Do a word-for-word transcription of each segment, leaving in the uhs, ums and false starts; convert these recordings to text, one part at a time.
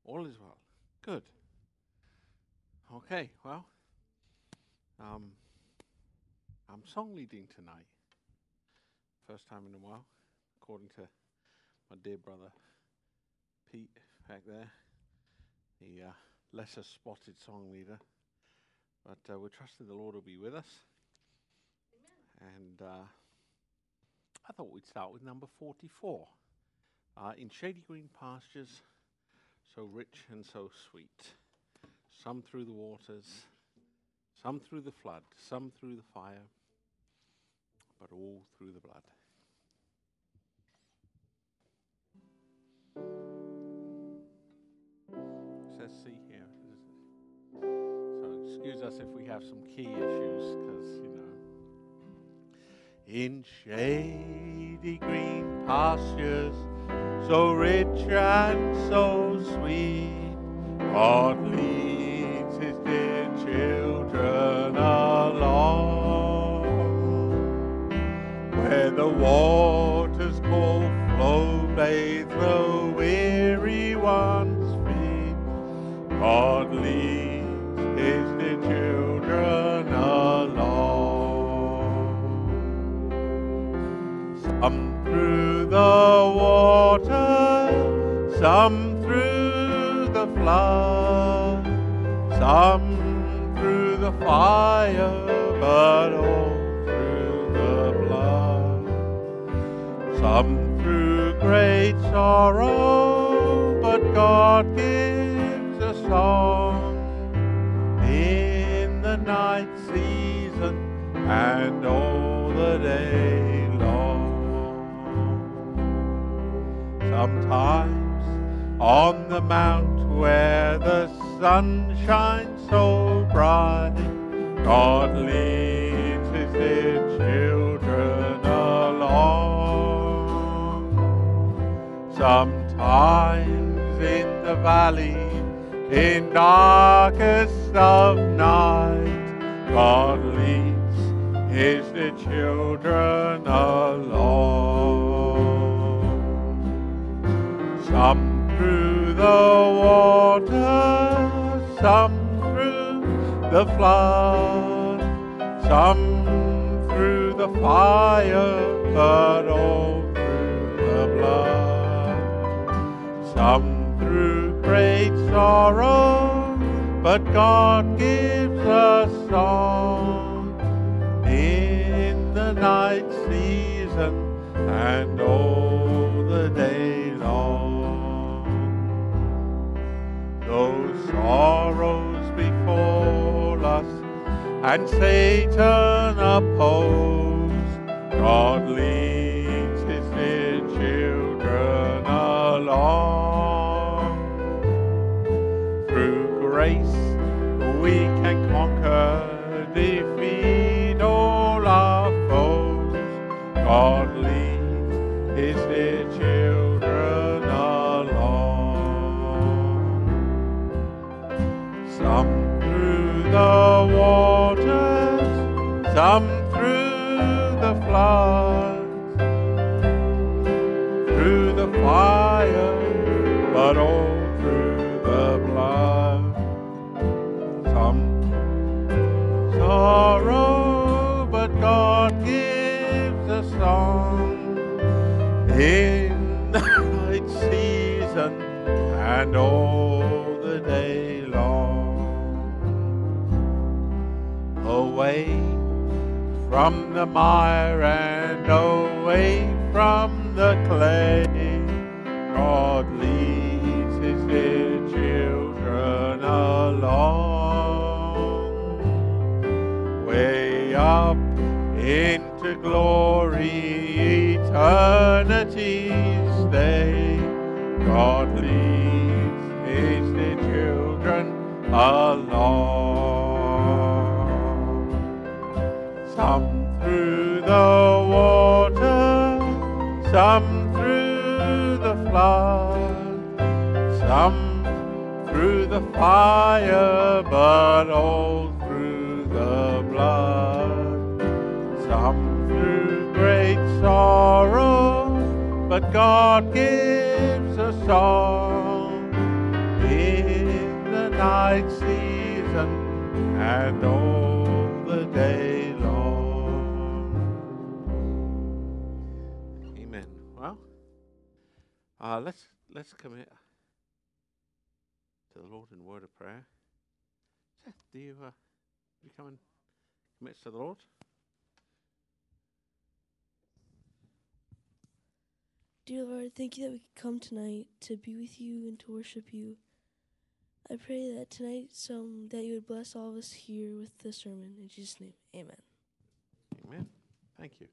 All is well. Good. Okay, well, um, I'm song leading tonight. First time in a while, according to my dear brother Pete back there, the uh, lesser spotted song leader. But uh, we're trusting the Lord will be with us. And uh, I thought we'd start with number forty-four. Uh, in shady green pastures, so rich and so sweet. Some through the waters, some through the flood, some through the fire, but all through the blood. It says C here. So excuse us if we have some key issues, because, you know. In shady green pastures, so rich and so sweet, God leads his dear children along. Where the waters cool flow, bathe the weary one's feet, God leads his dear children along. Some through the water, some through the flood, some through the fire, but all through the blood. Some through great sorrow, but God gives a song in the night season and all the day long. Sometimes on the mount where the sun shines so bright, God leads his dear children along. Sometimes in the valley, in darkest of night, God leads his dear children along. Some through the water, some through the flood, some through the fire, but all through the blood. Some through great sorrow, but God gives a song in the night season and all the day long. Though sorrows befall us and Satan oppose, God leads his dear children along. Through grace we can conquer, defeat all our foes. God leads his dear children along. Some through the waters, some through the floods, through the fire, but all through the blood. Some sorrow, but God gives a song in the night season and all the day long. Away from the mire and away from the clay, God leads his dear children along. Way up into glory, eternity's day, God leads his dear children along. Some through the water, some through the flood, some through the fire, but all through the blood. Some through great sorrow, but God gives a song night season and all the day long. Amen. Well, uh, let's let's commit to the Lord in word of prayer. Seth, do you uh, you come and commit to the Lord? Dear Lord, thank you that we could come tonight to be with you and to worship you. I pray that tonight some that you would bless all of us here with the sermon. In Jesus' name, amen. Amen. Thank you.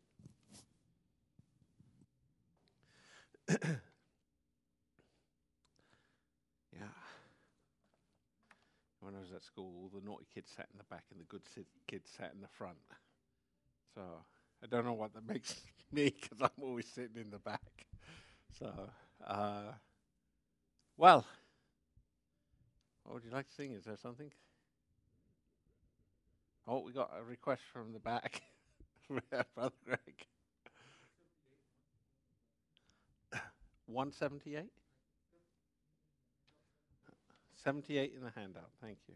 Yeah. When I was at school, all the naughty kids sat in the back and the good si- kids sat in the front. So I don't know what that makes me, because I'm always sitting in the back. So, uh, well, what would you like to sing? Is there something? Oh, we got a request from the back. Brother Greg. one seventy-eight? seventy-eight in the handout. Thank you.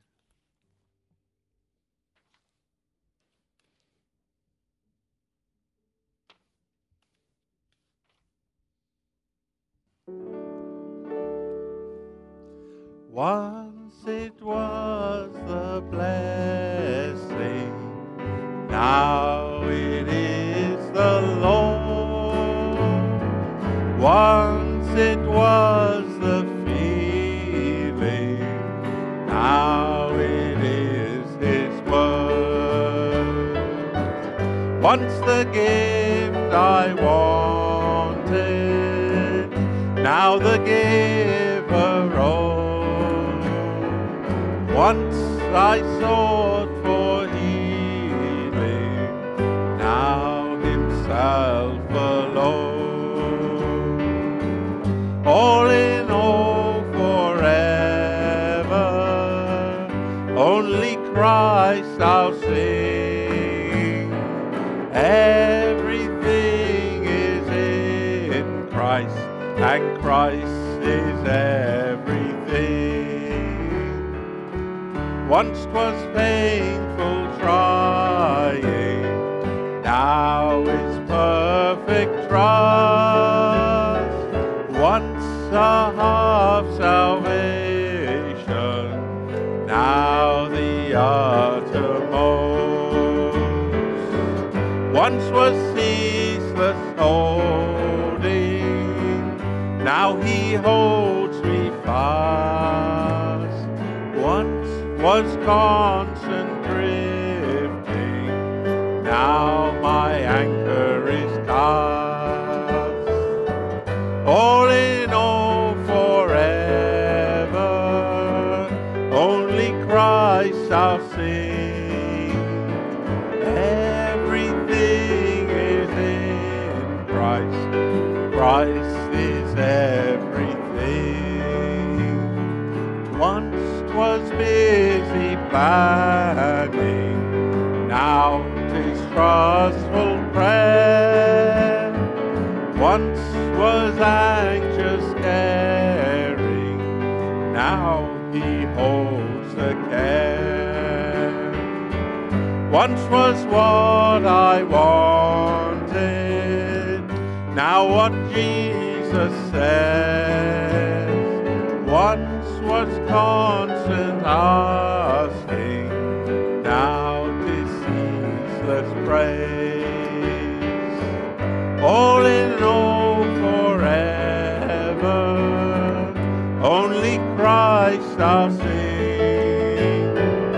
Once it was the blessing, now it is the Lord. Once it was the feeling, now it is His word. Once the gift I wanted, now the giver rose. Once I sought for healing, now Himself alone. All in all forever, only Christ I'll sing. Everything is in Christ, and Christ is everything. Once 'twas painful trying, now it's perfect trust. Once a half salvation, now the uttermost. Once was ceaseless holding, now He holds me fast. Once was constant drifting, now my anchor is cast. All in all forever, only Christ I'll sing. Everything is in Christ, Christ is everything. Once 'twas busy planning, now 'tis trustful prayer. Once was anxious caring, now He holds the care. Once was what I wanted, now what Jesus says. Once was constant asking, now 'tis ceaseless praise. All in all forever, only Christ I'll sing.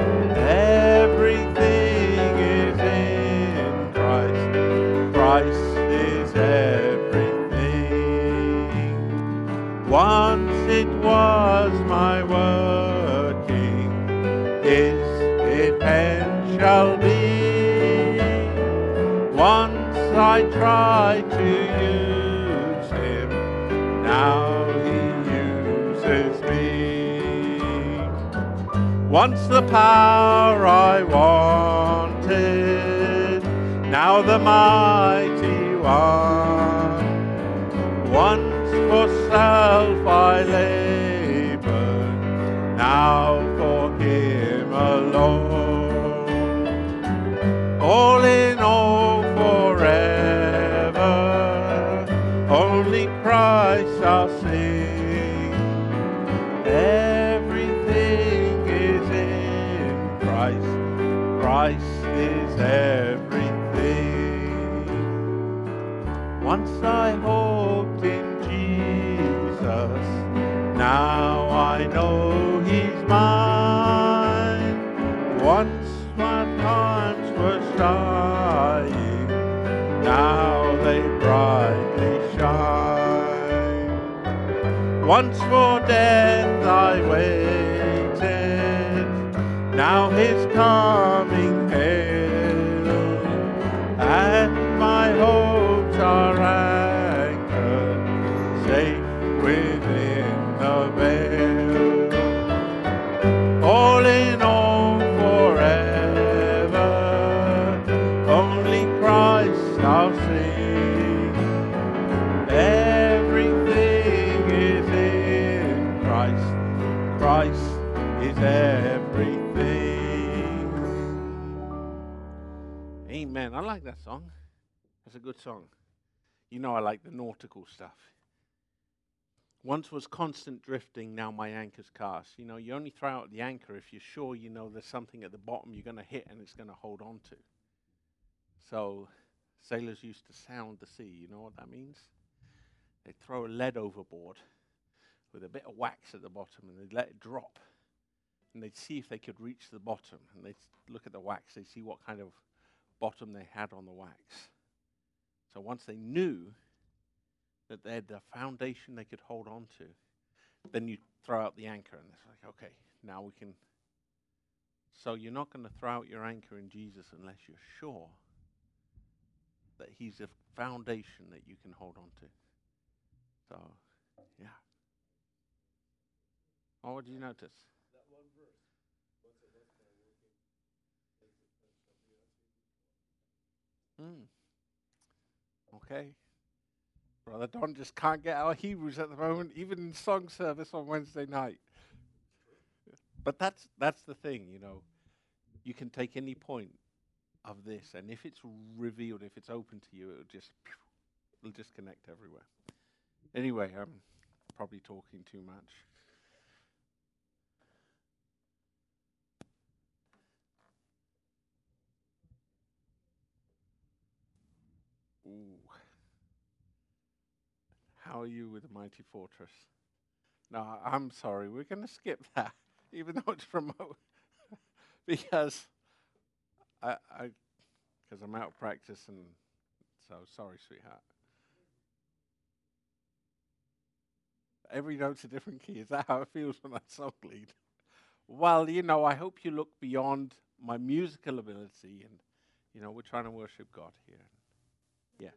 Everything is in Christ, Christ is everything. Once it was my working, is it and shall be. Once I tried to use Him, now He uses me. Once the power I wanted, now the mighty one. Once for self I labored, now for Christ I'll sing. Everything is in Christ. Christ is everything. Once I hoped in Jesus, now I know He's mine. Once my times were shining, now they brightly shine. Once for death I waited, now His coming hails, and my hopes are anchored safe within the veil. All in all forever, only Christ I'll sing. Everything is in Christ. Christ is everything. Amen. I like that song. That's a good song. You know I like the nautical stuff. Once was constant drifting, now my anchor's cast. You know, you only throw out the anchor if you're sure you know there's something at the bottom you're going to hit and it's going to hold on to. So sailors used to sound the sea. You know what that means? They'd throw a lead overboard with a bit of wax at the bottom and they'd let it drop. And they'd see if they could reach the bottom. And they'd look at the wax, they'd see what kind of bottom they had on the wax. So once they knew that they had the foundation they could hold on to, then you throw out the anchor and it's like, okay, now we can. So you're not going to throw out your anchor in Jesus unless you're sure that He's a foundation that you can hold on to. So, yeah. Oh, what did you notice? That one verse. Once I left my working, takes the touch of the Hmm. Okay. Brother Don just can't get our Hebrews at the moment, even in song service on Wednesday night. But that's that's the thing, you know. You can take any point of this, and if it's revealed, if it's open to you, it'll just it'll just connect everywhere. Anyway, I'm probably talking too much. Ooh. How are you with the Mighty Fortress? No, I'm sorry. We're going to skip that, even though it's remote, because I, I, because I'm out of practice, and so sorry, sweetheart. Every note's a different key. Is that how it feels when I song lead? Well, you know, I hope you look beyond my musical ability, and you know, we're trying to worship God here. Yeah.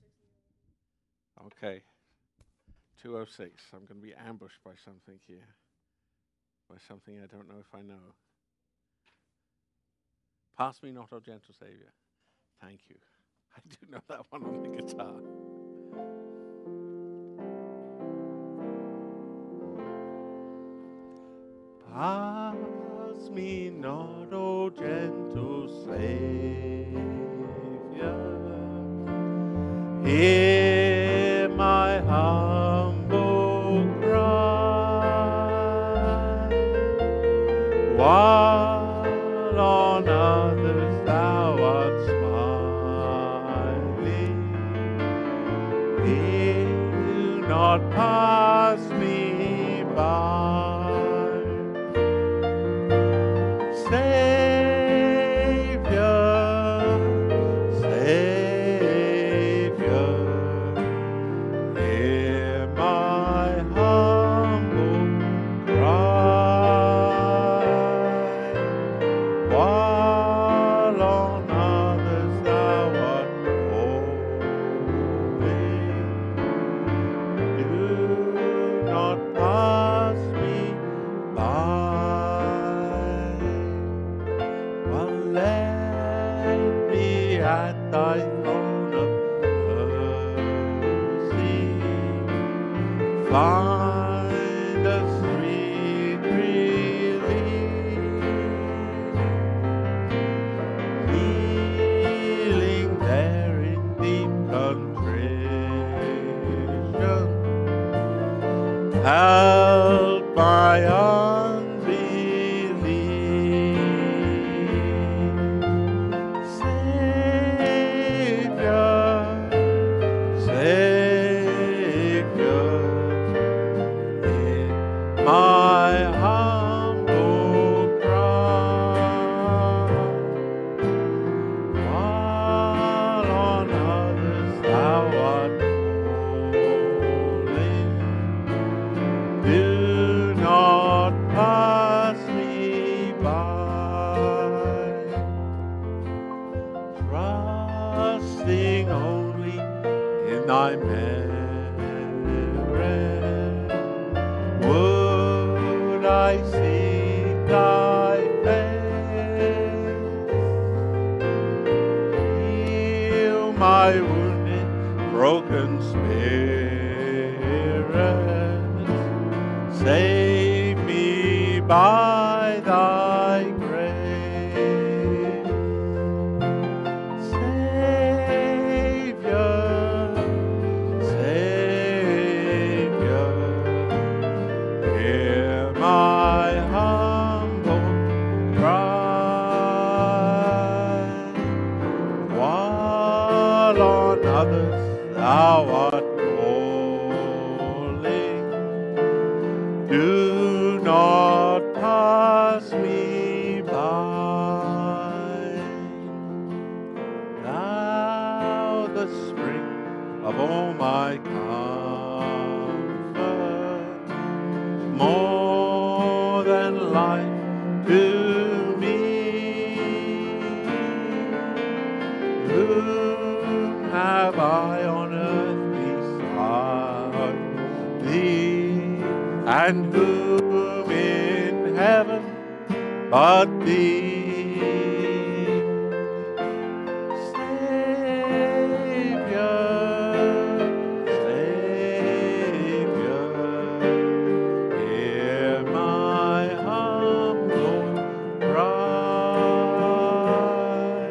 Okay. two oh six. I'm going to be ambushed by something here. By something I don't know if I know. Pass me not, O gentle Savior. Thank you. I do know that one on the guitar. Pass me not, O gentle Savior. Hear my humble cry, while on others thou art smiling. Do not pass me by. Find a sweet relief, kneeling there in deep contrition, help my unbelief. Savior, Savior, hear my humble cry. While on others thou art calling, do not pass me by. Trusting only in thy merit, would I seek thy face. Heal my wounded, broken spirit. Save me by thy grace. Savior, Savior, hear my humble cry. While on others thou art calling, do not pass me by. Thou the spring of all my comfort, more than life to me. Whom have I on earth beside thee, and whom in heaven but thee? Savior, Savior, hear my humble cry.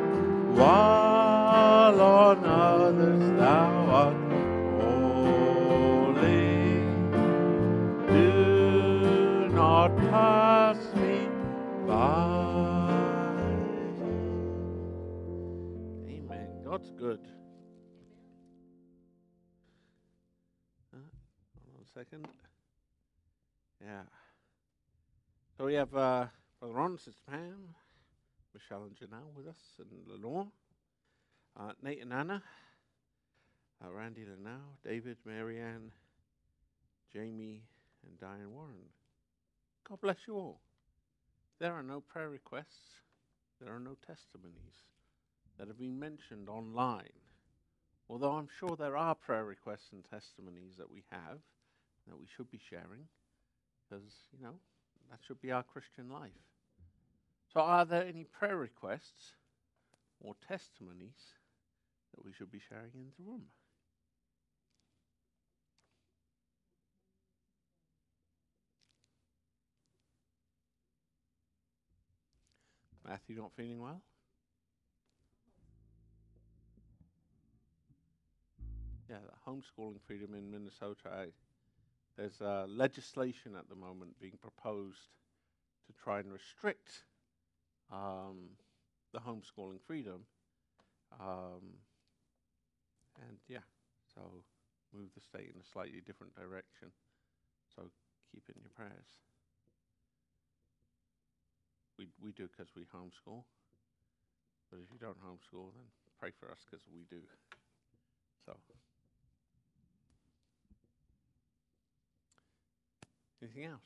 While on others thou art calling, do not pass me by. Amen. God's good. Uh, hold on a second. Yeah. So we have uh, Brother Ron, Sister Pam, Michelle and Janelle with us, and Lenore, uh, Nate and Anna, uh, Randy Lanau, David, Marianne, Jamie, and Diane Warren. God bless you all. There are no prayer requests. There are no testimonies that have been mentioned online. Although I'm sure there are prayer requests and testimonies that we have that we should be sharing, because, you know, that should be our Christian life. So are there any prayer requests or testimonies that we should be sharing in the room? Matthew not feeling well? Yeah, the homeschooling freedom in Minnesota. I, there's uh, legislation at the moment being proposed to try and restrict um, the homeschooling freedom. Um, and yeah, so move the state in a slightly different direction. So keep it in your prayers. We we do because we homeschool. But if you don't homeschool, then pray for us because we do. So. Anything else?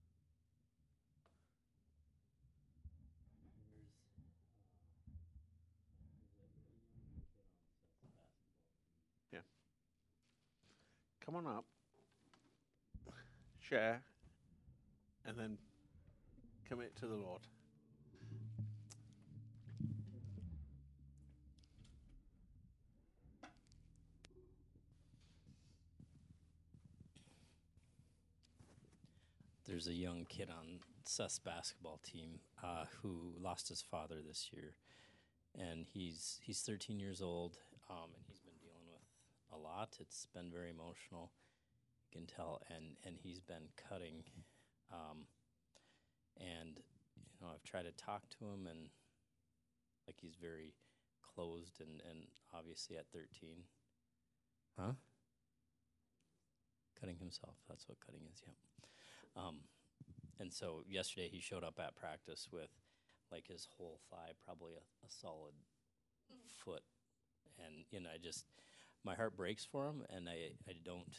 Yeah. Come on up, share, and then commit to the Lord. There's a young kid on Seth's basketball team uh, who lost his father this year, and he's he's thirteen years old, um, and he's been dealing with a lot. It's been very emotional. you can tell, and, and he's been cutting. Um, and, you know, I've tried to talk to him, and like he's very closed and, and obviously at thirteen. Huh? Cutting himself. That's what cutting is, yeah. Um, and so yesterday he showed up at practice with like his whole thigh, probably a, a solid foot. And, you know, I just, my heart breaks for him, and I, I don't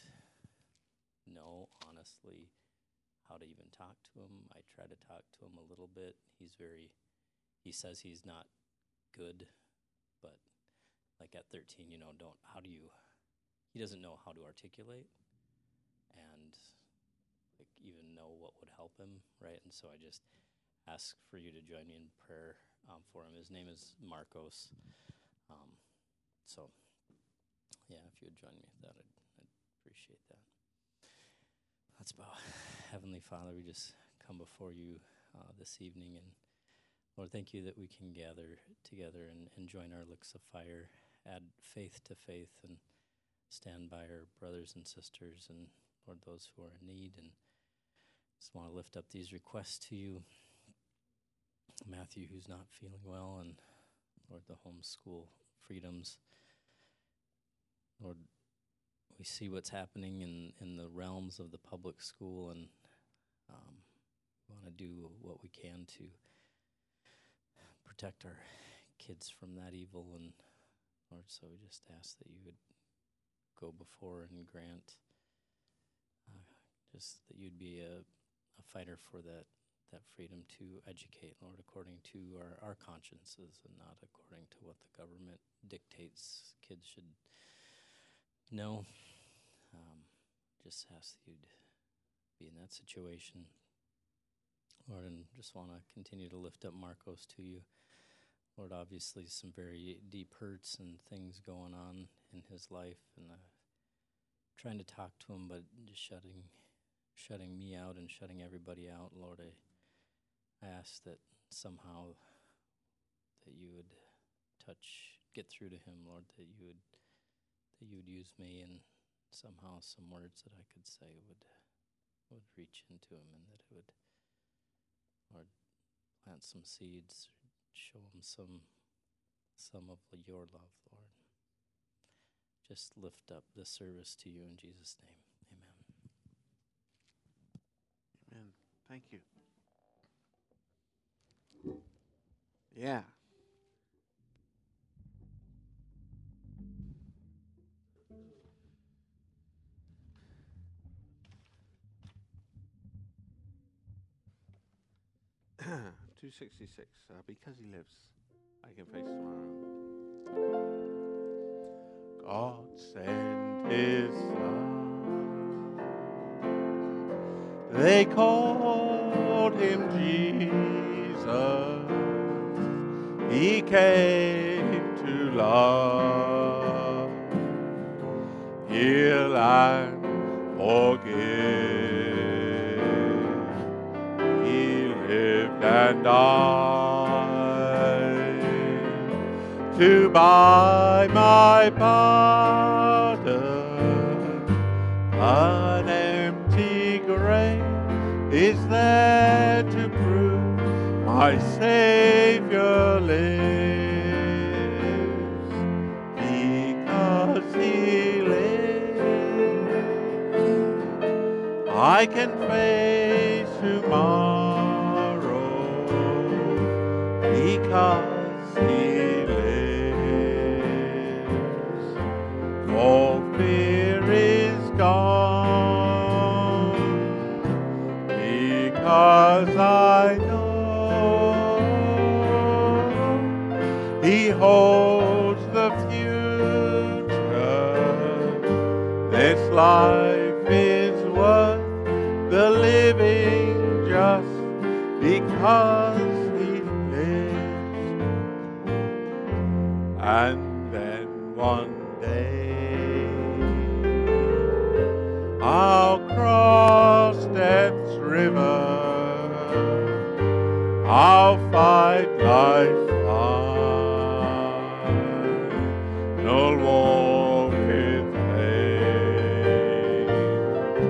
know, honestly, how to even talk to him. I try to talk to him a little bit. He's very, he says he's not good, but like at thirteen, you know, don't, how do you, he doesn't know how to articulate and like even know what would help him, right? And so I just ask for you to join me in prayer um, for him. His name is Marcos. Um, so, yeah, if you would join me with that, I'd, I'd appreciate that. Let's bow. Heavenly Father, we just come before you uh, this evening, and Lord, thank you that we can gather together and, and join our licks of fire, add faith to faith, and stand by our brothers and sisters, and Lord, those who are in need, and just want to lift up these requests to you. Matthew, who's not feeling well, and Lord, the homeschool freedoms. Lord, we see what's happening in, in the realms of the public school, and um, we want to do what we can to protect our kids from that evil. And Lord, so we just ask that you would go before and grant uh, just that you'd be a, a fighter for that that freedom to educate, Lord, according to our, our consciences and not according to what the government dictates kids should know. Um, just ask that you'd be in that situation, Lord, and just want to continue to lift up Marcos to you. Lord, obviously some very deep hurts and things going on in his life, and uh, trying to talk to him, but just shutting shutting me out and shutting everybody out. Lord, I I ask that somehow that you would touch, get through to him, Lord, that you would that you would use me, and somehow some words that I could say would would reach into him, and that it would, Lord, plant some seeds, show him some some of your love, Lord. Just lift up this service to you in Jesus' name. Amen. Amen. Thank you. Yeah. two sixty-six. Uh, because he lives, I can face tomorrow. God sent his son. They called him Jesus. He came to love, heal and forgive. He lived and died to buy my pardon. An empty grave is there to prove my Savior lives. Because he lives, I can face tomorrow. Because he lives, all fear is gone. Because I know he holds the future. This life is worth the living just because he lives. And then one day I'll cross death's river. I'll fight life's fight, no war with pain.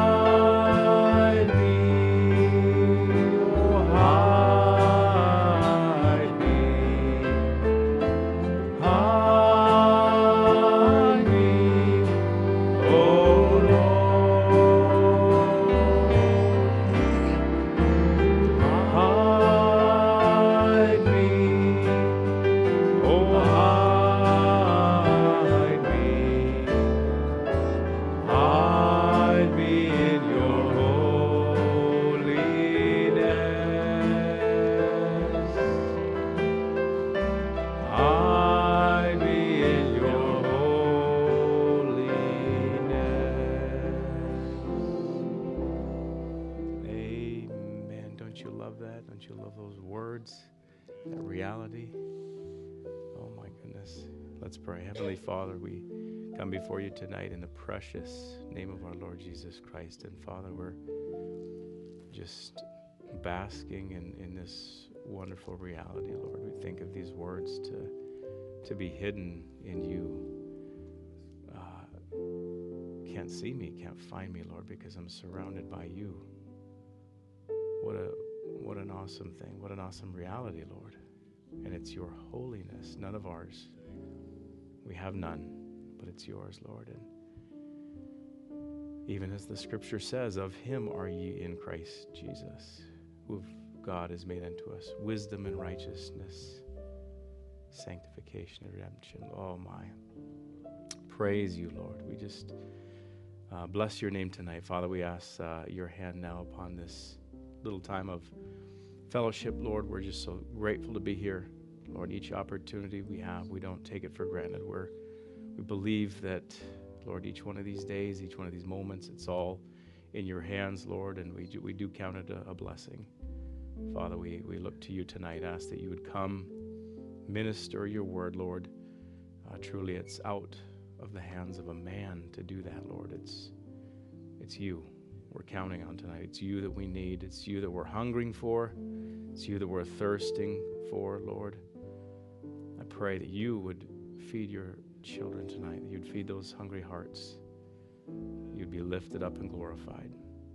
Don't you love those words, that reality? Oh my goodness. Let's pray. Heavenly Father, we come before you tonight in the precious name of our Lord Jesus Christ. And Father, we're just basking in, in this wonderful reality, Lord. We think of these words to, to be hidden in you. Uh, can't see me, can't find me, Lord, because I'm surrounded by you. What a what an awesome thing. What an awesome reality, Lord. And it's your holiness, none of ours. We have none, but it's yours, Lord. And even as the scripture says, of him are ye in Christ Jesus, who God has made unto us wisdom and righteousness, sanctification and redemption. Oh my. Praise you, Lord. We just uh, bless your name tonight. Father, we ask uh, your hand now upon this little time of fellowship, Lord. We're just so grateful to be here. Lord, each opportunity we have, we don't take it for granted. We're, we believe that, Lord, each one of these days, each one of these moments, it's all in your hands, Lord, and we do, we do count it a, a blessing. Father, we, we look to you tonight, ask that you would come, minister your word, Lord. Uh, truly, it's out of the hands of a man to do that, Lord. It's, it's you we're counting on tonight. It's you that we need. It's you that we're hungering for. It's you that we're thirsting for, Lord. I pray that you would feed your children tonight, that you'd feed those hungry hearts. You'd be lifted up and glorified.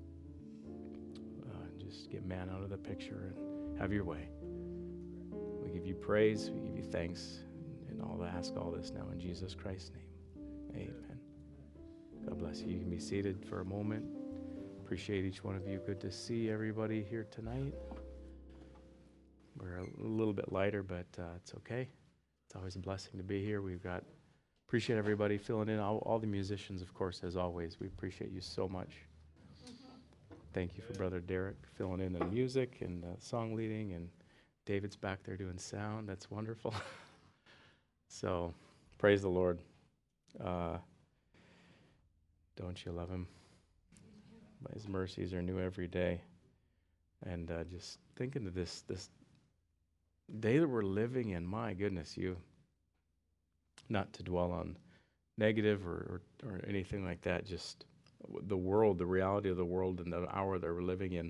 Uh, just get man out of the picture and have your way. We give you praise. We give you thanks. And all I ask all this now in Jesus Christ's name. Amen. God bless you. You can be seated for a moment. Appreciate each one of you. Good to see everybody here tonight. We're a little bit lighter, but uh, it's okay. It's always a blessing to be here. We've got, appreciate everybody filling in. All, all the musicians, of course, as always. We appreciate you so much. Thank you for Brother Derek filling in the music and uh, song leading, and David's back there doing sound. That's wonderful. So, praise the Lord. Uh, don't you love him? His mercies are new every day. And uh, just thinking of this this day that we're living in, my goodness, you, not to dwell on negative or, or, or anything like that, just the world, the reality of the world and the hour that we're living in.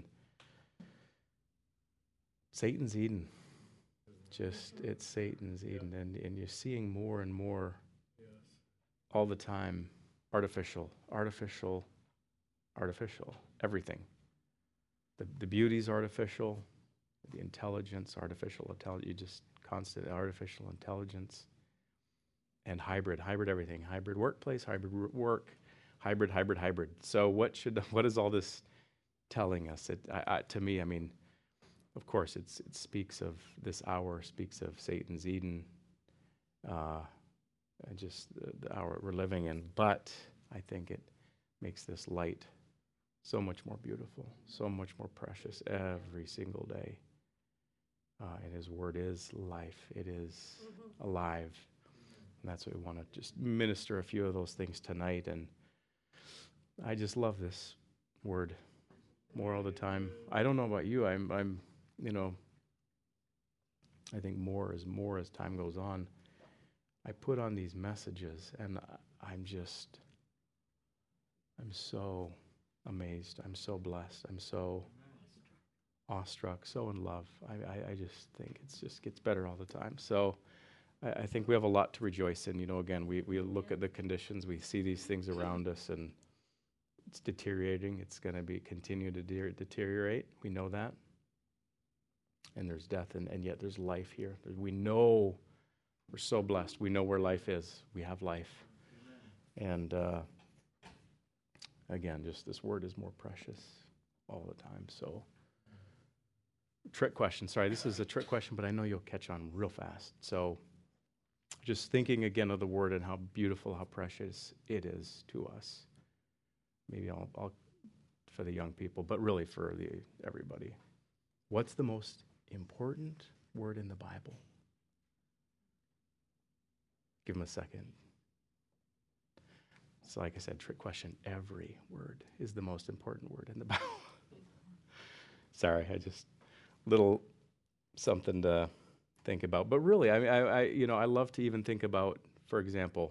Satan's Eden. Just, it's Satan's Eden. And, and you're seeing more and more all the time, artificial, artificial, artificial, everything. The the beauty's artificial, the intelligence, artificial intelligence, you just constant artificial intelligence, and hybrid, hybrid everything, hybrid workplace, hybrid work, hybrid, hybrid, hybrid. So what should, what is all this telling us? It, I, I, to me, I mean, of course, it's it speaks of this hour, speaks of Satan's Eden, uh, and just the, the hour we're living in. But I think it makes this light so much more beautiful, so much more precious every single day. Uh, and his word is life. It is mm-hmm. alive. And that's what we want to just minister a few of those things tonight. And I just love this word more all the time. I don't know about you. I'm, I'm, you know, I think more is more as time goes on. I put on these messages and I'm just, I'm so amazed. I'm so blessed. I'm so awestruck, so in love. I, I, I just think it's just gets better all the time. So I, I think we have a lot to rejoice in. You know, again, we, we look at the conditions, we see these things around us, and it's deteriorating. It's going to be continue to de- deteriorate. We know that. And there's death, and, and yet there's life here. There, we know we're so blessed. We know where life is. We have life. And uh, again, just this word is more precious all the time. So, trick question. Sorry, this is a trick question, but I know you'll catch on real fast. So, just thinking again of the word and how beautiful, how precious it is to us. Maybe I'll, I'll for the young people, but really for the everybody. What's the most important word in the Bible? Give them a second. So like I said, trick question. Every word is the most important word in the Bible. Sorry, I just little something to think about. But really, I mean, I, I, you know, I love to even think about, for example,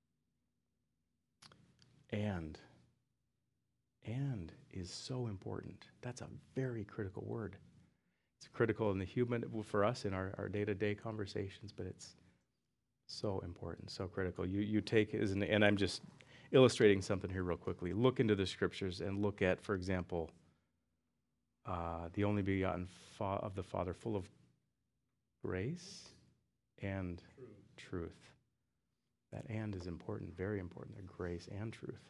and. And is so important. That's a very critical word. It's critical in the human, for us in our, our day-to-day conversations, but it's so important, so critical. You you take, isn't it, and I'm just illustrating something here real quickly. Look into the scriptures and look at, for example, uh, the only begotten fa- of the Father, full of grace and truth. truth. That and is important, very important, that grace and truth.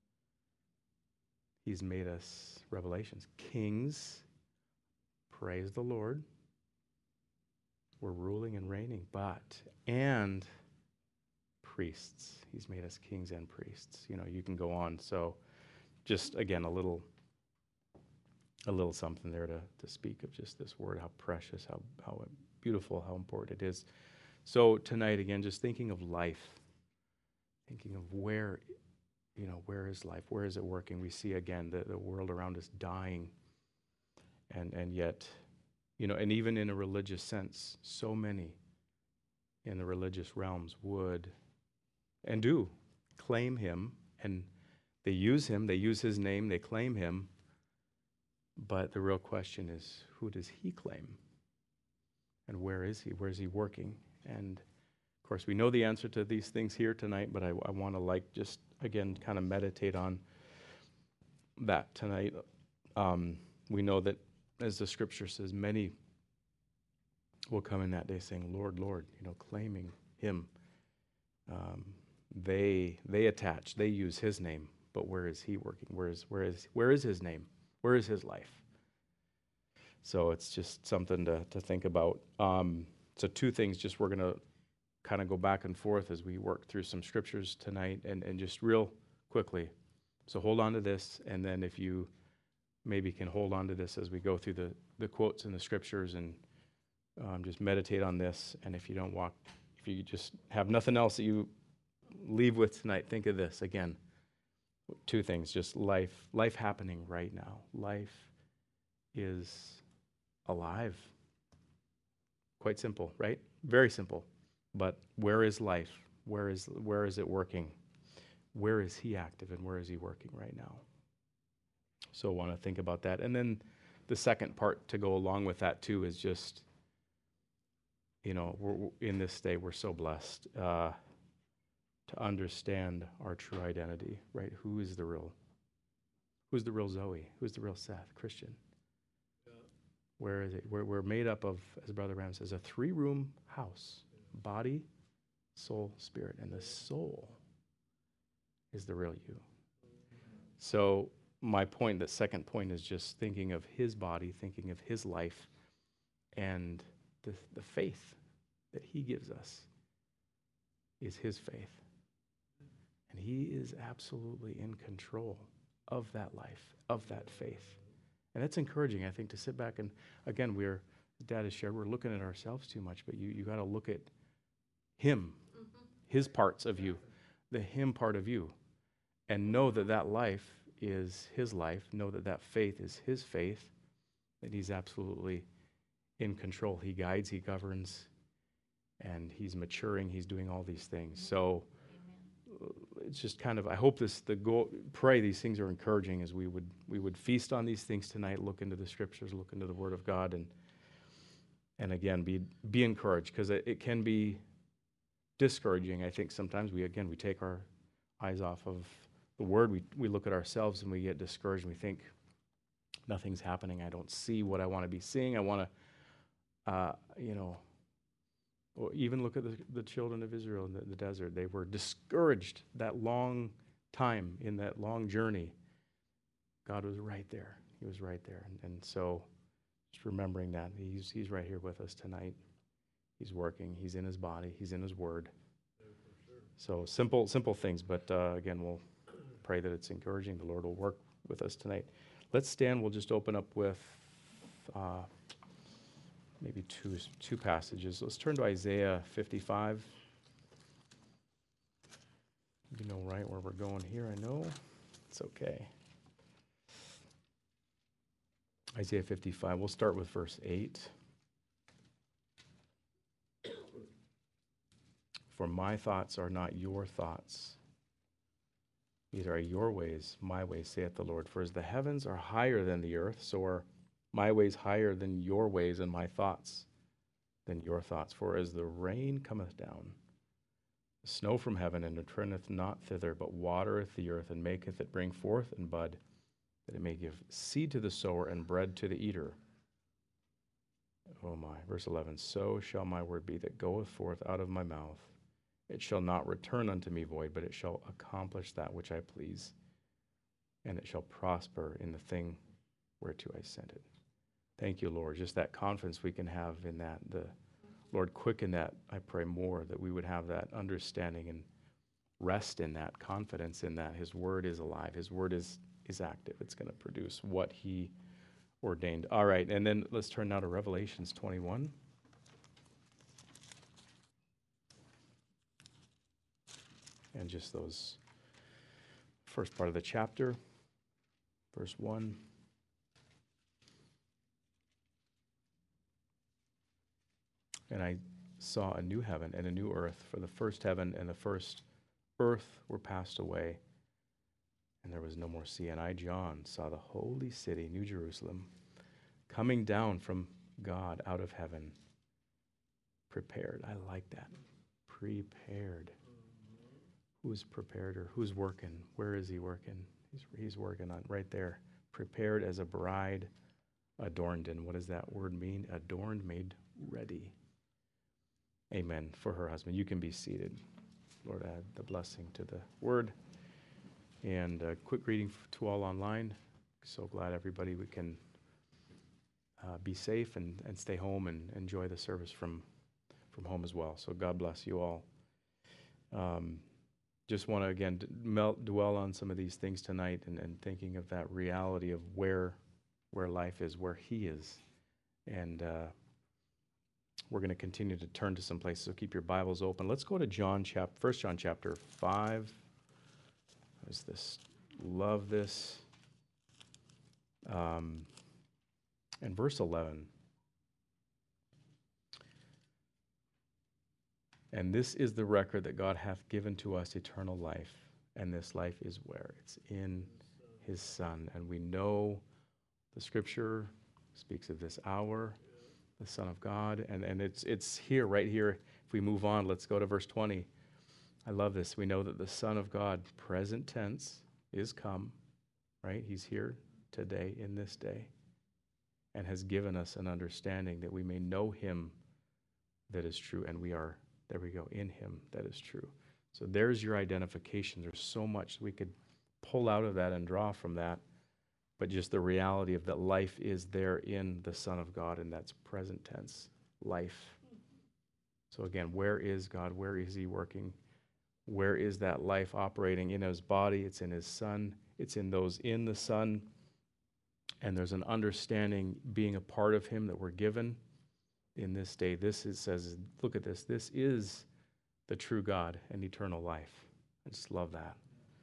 He's made us, Revelations, kings, praise the Lord. We're ruling and reigning, but, and priests. He's made us kings and priests. You know, you can go on. So just, again, a little a little something there to, to speak of just this word, how precious, how, how beautiful, how important it is. So tonight, again, just thinking of life, thinking of where You know, where is life? Where is it working? We see again the, the world around us dying. And and yet, you know, and even in a religious sense, so many in the religious realms would and do claim him, and they use him, they use his name, they claim him. But the real question is, who does he claim? And where is he? Where is he working? And of course, we know the answer to these things here tonight, but I, I want to like just, again, kind of meditate on that tonight. Um, we know that, as the scripture says, many will come in that day saying, Lord, Lord, you know, claiming him. Um, they they attach, they use his name, but where is he working? Where is where is where is his name? Where is his life? So it's just something to to think about. Um, so two things, just we're going to kind of go back and forth as we work through some scriptures tonight, and, and just real quickly. So hold on to this, and then if you maybe can hold on to this as we go through the, the quotes in the scriptures, and um, just meditate on this. And if you don't walk, if you just have nothing else that you leave with tonight, think of this again. Two things, just life, life happening right now. Life is alive. Quite simple, right? Very simple. But where is life? Where is where is it working? Where is he active, and where is he working right now? So I want to think about that. And then the second part to go along with that too is just, you know, we're, in this day we're so blessed uh, to understand our true identity, right? Who is the real, who's the real Zoe? Who's the real Seth, Christian? Yeah. Where is it? We're, we're made up of, as Brother Ram says, a three-room house. Body, soul, spirit, and the soul is the real you. So my point, the second point, is just thinking of his body, thinking of his life, and the, the faith that he gives us is his faith. And he is absolutely in control of that life, of that faith. And that's encouraging, I think, to sit back and, again, we're, Dad has shared, we're looking at ourselves too much, but you, you got to look at him, mm-hmm. his parts of you, the him part of you, and know that that life is his life, know that that faith is his faith, that he's absolutely in control. He guides, he governs, and he's maturing, he's doing all these things. So Amen. It's just kind of, I hope this, the goal, pray these things are encouraging as we would we would feast on these things tonight, look into the scriptures, look into the word of God, and and again, be be encouraged, because it, it can be discouraging. I think sometimes we, again, we take our eyes off of the word. We we look at ourselves and we get discouraged and we think nothing's happening. I don't see what I want to be seeing. I want to, uh, you know, or even look at the, the children of Israel in the, the desert. They were discouraged that long time, in that long journey. God was right there. He was right there. And, and so just remembering that he's he's right here with us tonight. He's working. He's in his body. He's in his word. Yeah, for sure. So simple, simple things. But uh, again, we'll pray that it's encouraging. The Lord will work with us tonight. Let's stand. We'll just open up with uh, maybe two two passages. Let's turn to Isaiah fifty-five. You know right where we're going here, I know. It's okay. Isaiah fifty-five. We'll start with verse eight. For my thoughts are not your thoughts, neither are your ways my ways, saith the Lord. For as the heavens are higher than the earth, so are my ways higher than your ways, and my thoughts than your thoughts. For as the rain cometh down, the snow from heaven, and returneth not thither, but watereth the earth, and maketh it bring forth and bud, that it may give seed to the sower and bread to the eater. Oh my. Verse eleven. So shall my word be that goeth forth out of my mouth. It shall not return unto me void, but it shall accomplish that which I please, and it shall prosper in the thing whereto I sent it. Thank you, Lord. Just that confidence we can have in that. The Lord, quicken that, I pray more, that we would have that understanding and rest in that, confidence in that. His word is alive. His word is, is active. It's going to produce what he ordained. All right, and then let's turn now to Revelations twenty-one. And just those first part of the chapter, verse one. And I saw a new heaven and a new earth, for the first heaven and the first earth were passed away, and there was no more sea. And I, John, saw the holy city, New Jerusalem, coming down from God out of heaven, prepared. I like that. Prepared. Who's prepared, or who's working? Where is he working? He's, he's working on right there. Prepared as a bride adorned in. What does that word mean? Adorned, made ready. Amen. For her husband. You can be seated. Lord, add the blessing to the word. And a quick reading to all online. So glad everybody we can uh, be safe and, and stay home and enjoy the service from, from home as well. So God bless you all. Um, Just want to, again, d- mel- dwell on some of these things tonight, and, and thinking of that reality of where where life is, where he is. And uh, we're going to continue to turn to some places, so keep your Bibles open. Let's go to John chap- First John chapter five. What is this? Love this. Um, and verse eleven. And this is the record that God hath given to us, eternal life. And this life is where? It's in his Son. And we know the scripture speaks of this hour, the Son of God. And, and it's it's here, right here. If we move on, let's go to verse twenty. I love this. We know that the Son of God, present tense, is come, right? He's here today, in this day, and has given us an understanding that we may know him that is true, and we are, there we go, in him that is true. So there's your identification. There's so much we could pull out of that and draw from that, but just the reality of that life is there in the Son of God, and that's present tense, life. So again, where is God? Where is he working? Where is that life operating? In his body, it's in his Son, it's in those in the Son, and there's an understanding being a part of him that we're given in this day. This is, says, look at this, this is the true God and eternal life. I just love that.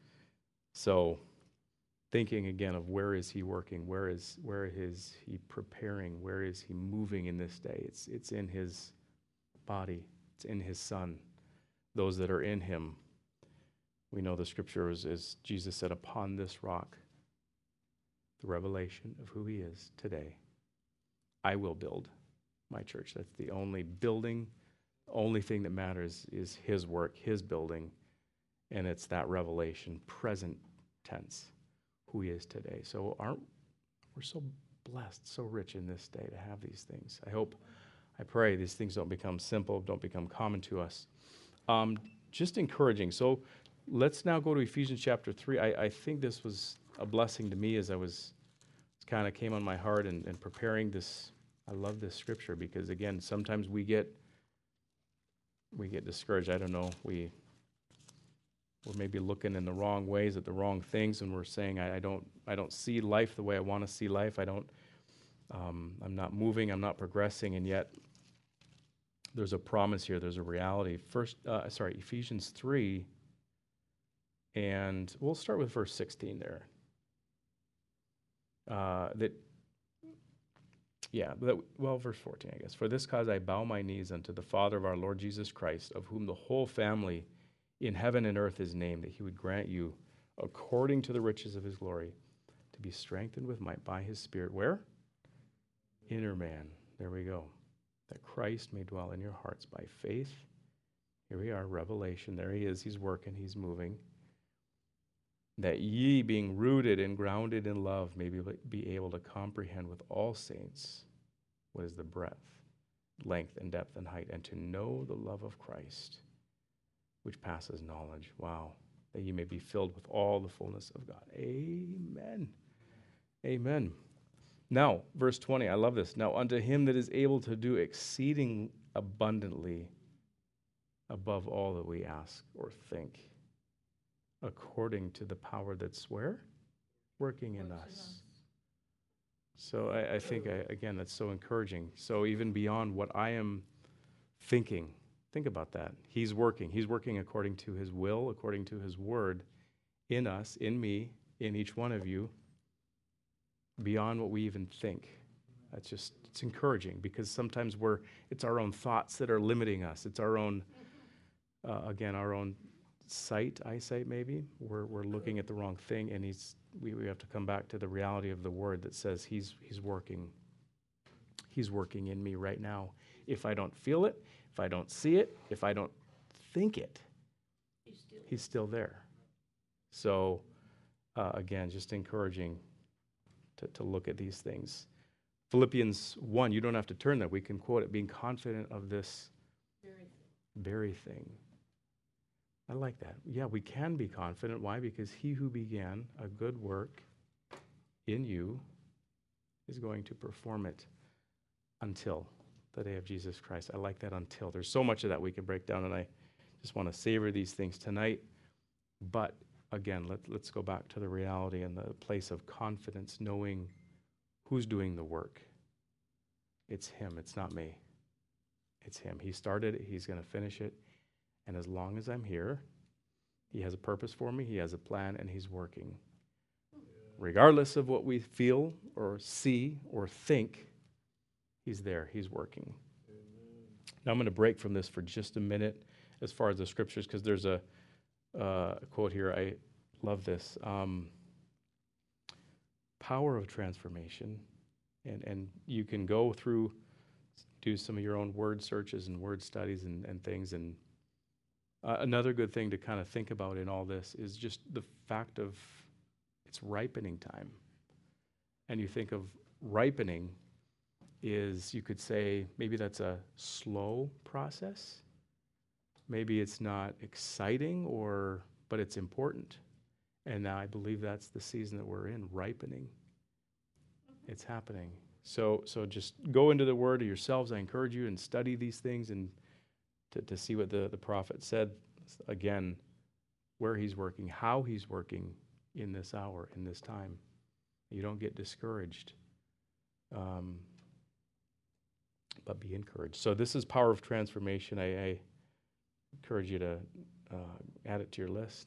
So thinking again of where is he working, where is where is he preparing, where is he moving in this day? It's it's in his body, it's in his Son. Those that are in him, we know the scripture is, as Jesus said, upon this rock, the revelation of who he is today, I will build my church. That's the only building, only thing that matters is his work, his building, and it's that revelation, present tense, who he is today. So aren't we're so blessed, so rich in this day to have these things. I hope, I pray these things don't become simple, don't become common to us. Um, just encouraging. So let's now go to Ephesians chapter three. I, I think this was a blessing to me as I was, it kind of came on my heart and, and preparing this. I love this scripture because, again, sometimes we get we get discouraged. I don't know. We, we're maybe looking in the wrong ways at the wrong things, and we're saying, I, I don't I don't see life the way I want to see life. I don't, um, I'm not moving, I'm not progressing, and yet there's a promise here. There's a reality. First, uh, sorry, Ephesians three, and we'll start with verse sixteen there. Uh, that Yeah, that, well, verse fourteen, I guess. For this cause I bow my knees unto the Father of our Lord Jesus Christ, of whom the whole family in heaven and earth is named, that he would grant you, according to the riches of his glory, to be strengthened with might by his Spirit. Where? Inner man. There we go. That Christ may dwell in your hearts by faith. Here we are, Revelation. There he is. He's working. He's moving. That ye, being rooted and grounded in love, may be, be able to comprehend with all saints what is the breadth, length, and depth, and height, and to know the love of Christ, which passes knowledge. Wow. That ye may be filled with all the fullness of God. Amen. Amen. Now, verse twenty, I love this. Now, unto him that is able to do exceeding abundantly above all that we ask or think, according to the power that's where? Working in us. So I, I think, I, again, that's so encouraging. So even beyond what I am thinking, think about that. He's working. He's working according to his will, according to his word, in us, in me, in each one of you, beyond what we even think. That's just, it's encouraging, because sometimes we're, it's our own thoughts that are limiting us. It's our own, uh, again, our own sight, eyesight maybe. We're we're looking at the wrong thing, and he's we, we have to come back to the reality of the word that says he's he's working. He's working in me right now. If I don't feel it, if I don't see it, if I don't think it, he's still, he's still there. So uh, again, just encouraging to, to look at these things. Philippians one, you don't have to turn there. We can quote it, being confident of this very thing. Very thing. I like that. Yeah, we can be confident. Why? Because he who began a good work in you is going to perform it until the day of Jesus Christ. I like that, until. There's so much of that we can break down, and I just want to savor these things tonight. But again, let, let's go back to the reality and the place of confidence, knowing who's doing the work. It's him. It's not me. It's him. He started it. He's going to finish it. And as long as I'm here, he has a purpose for me, he has a plan, and he's working. Regardless of what we feel or see or think, he's there, he's working. Amen. Now I'm going to break from this for just a minute as far as the scriptures, because there's a uh, quote here, I love this. Um, power of transformation. And, and you can go through, do some of your own word searches and word studies and, and things, and Uh, another good thing to kind of think about in all this is just the fact of it's ripening time. And you think of ripening is, you could say, maybe that's a slow process. Maybe it's not exciting, or but it's important. And now I believe that's the season that we're in, ripening. It's happening. So so just go into the Word of yourselves. I encourage you, and study these things, and To, to see what the, the prophet said, again, where he's working, how he's working in this hour, in this time. You don't get discouraged, um, but be encouraged. So this is Power of Transformation. I, I encourage you to uh, add it to your list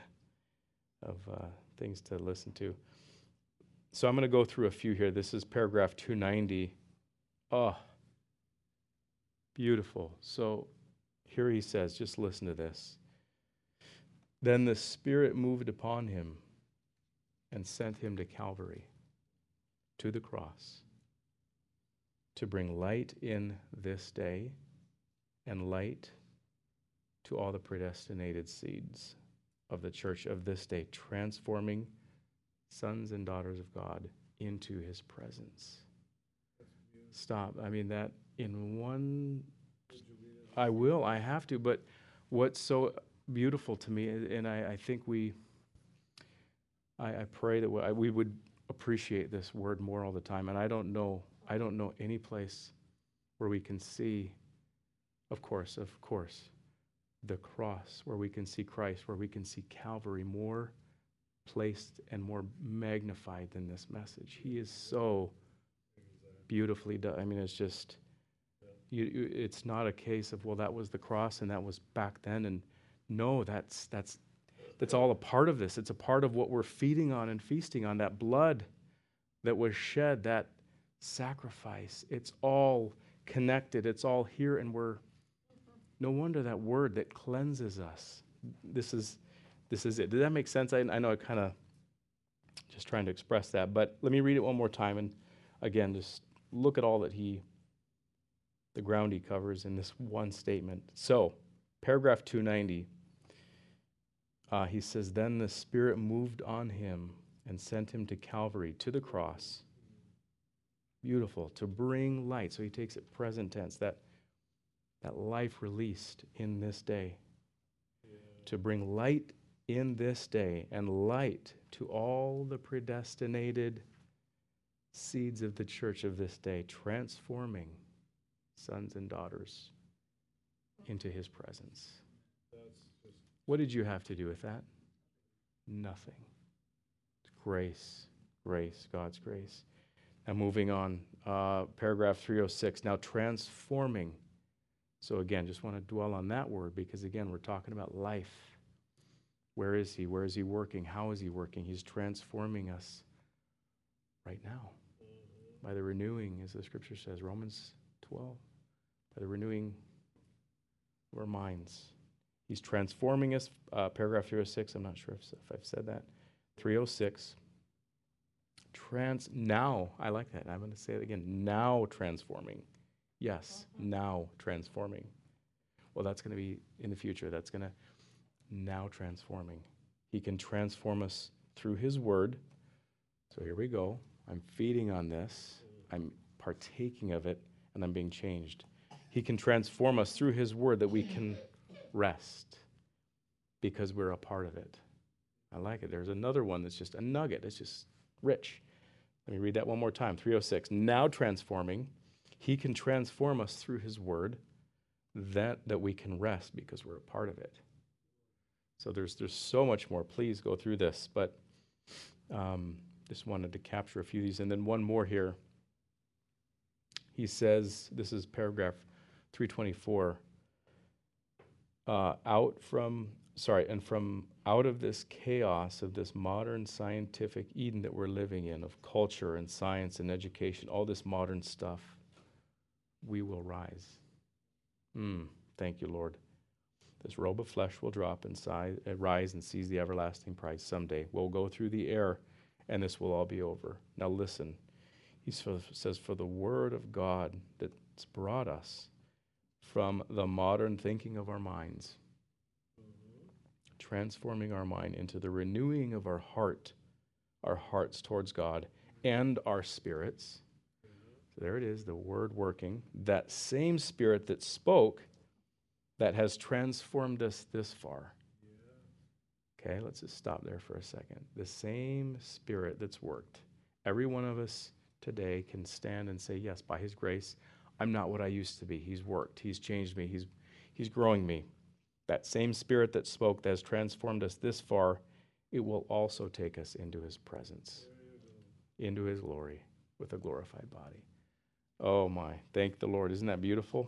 of uh, things to listen to. So I'm going to go through a few here. This is paragraph two ninety. Oh, beautiful. So here he says, just listen to this. Then the Spirit moved upon him and sent him to Calvary, to the cross, to bring light in this day and light to all the predestinated seeds of the church of this day, transforming sons and daughters of God into his presence. Stop. I mean, that in one... I will, I have to, but what's so beautiful to me, and I, I think we, I, I pray that we, I, we would appreciate this word more all the time, and I don't know, I don't know any place where we can see, of course, of course, the cross, where we can see Christ, where we can see Calvary more placed and more magnified than this message. He is so beautifully done. I mean, it's just... You, you, it's not a case of, well, that was the cross and that was back then. And no, that's that's that's all a part of this. It's a part of what we're feeding on and feasting on, that blood that was shed, that sacrifice. It's all connected. It's all here, and we're, no wonder that word that cleanses us. This is, this is it. Did that make sense? I, I know I kind of just trying to express that, but let me read it one more time, and again, just look at all that he, the ground he covers in this one statement. So, paragraph two ninety, uh, he says, then the Spirit moved on him and sent him to Calvary, to the cross. Beautiful, to bring light. So he takes it present tense, that, that life released in this day. Yeah. To bring light in this day and light to all the predestinated seeds of the church of this day, transforming sons and daughters into his presence. That's just What did you have to do with that? Nothing. It's grace, grace, God's grace. Now moving on, uh, paragraph three oh six, now transforming. So again, just want to dwell on that word because again, we're talking about life. Where is he? Where is he working? How is he working? He's transforming us right now by the renewing, as the scripture says, Romans twelve, by the renewing of our minds. He's transforming us, uh, paragraph three oh six, I'm not sure if, if I've said that. three oh six, trans, now, I like that, I'm going to say it again, now transforming. Yes, uh-huh. Now transforming. Well, that's going to be in the future, that's going to, now transforming. He can transform us through his word. So here we go. I'm feeding on this. I'm partaking of it, and I'm being changed. He can transform us through his word that we can rest because we're a part of it. I like it. There's another one that's just a nugget. It's just rich. Let me read that one more time. three oh six. Now transforming. He can transform us through his word that, that we can rest because we're a part of it. So there's there's so much more. Please go through this, but um, just wanted to capture a few of these. And then one more here. He says, this is paragraph three twenty-four, uh, out from, sorry, and from out of this chaos of this modern scientific Eden that we're living in, of culture and science and education, all this modern stuff, we will rise. Mm, thank you, Lord. This robe of flesh will drop and si- uh, rise and seize the everlasting prize someday. We'll go through the air, and this will all be over. Now listen. He says, for the word of God that's brought us from the modern thinking of our minds, mm-hmm. transforming our mind into the renewing of our heart, our hearts towards God, and our spirits. Mm-hmm. So there it is, the word working. That same spirit that spoke that has transformed us this far. Yeah. Okay, let's just stop there for a second. The same spirit that's worked. Every one of us today can stand and say, yes, by his grace, I'm not what I used to be. He's worked. He's changed me. He's, he's growing me. That same spirit that spoke, that has transformed us this far, it will also take us into his presence, into his glory with a glorified body. Oh my, thank the Lord. Isn't that beautiful?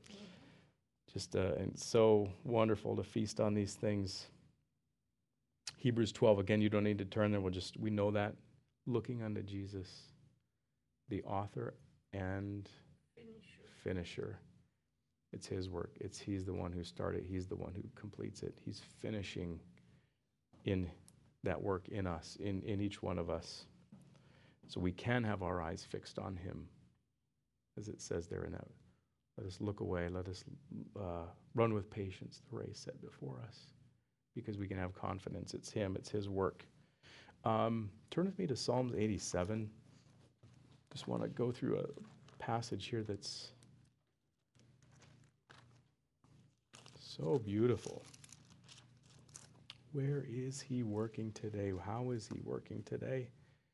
Just uh, and so wonderful to feast on these things. Hebrews twelve, again, you don't need to turn there. We'll just, we know that. Looking unto Jesus, the author and finisher. finisher. It's his work. It's he's the one who started. He's the one who completes it. He's finishing in that work in us, in, in each one of us. So we can have our eyes fixed on him, as it says there in that. Let us look away. Let us uh, run with patience the race set before us, because we can have confidence. It's him. It's his work. Um, turn with me to Psalms eighty-seven. Just want to go through a passage here that's so beautiful. Where is he working today? How is he working today?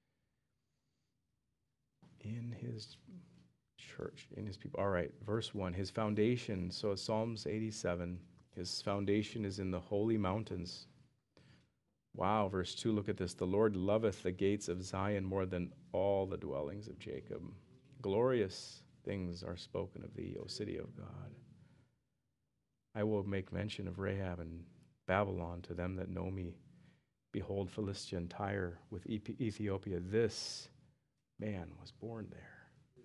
In his church, in his people. All right, verse one, his foundation. So Psalms eighty-seven, his foundation is in the holy mountains. Wow, verse two, look at this. The Lord loveth the gates of Zion more than all the dwellings of Jacob. Glorious things are spoken of thee, O city of God. I will make mention of Rahab and Babylon to them that know me. Behold, Philistia and Tyre with Ethiopia. This man was born there.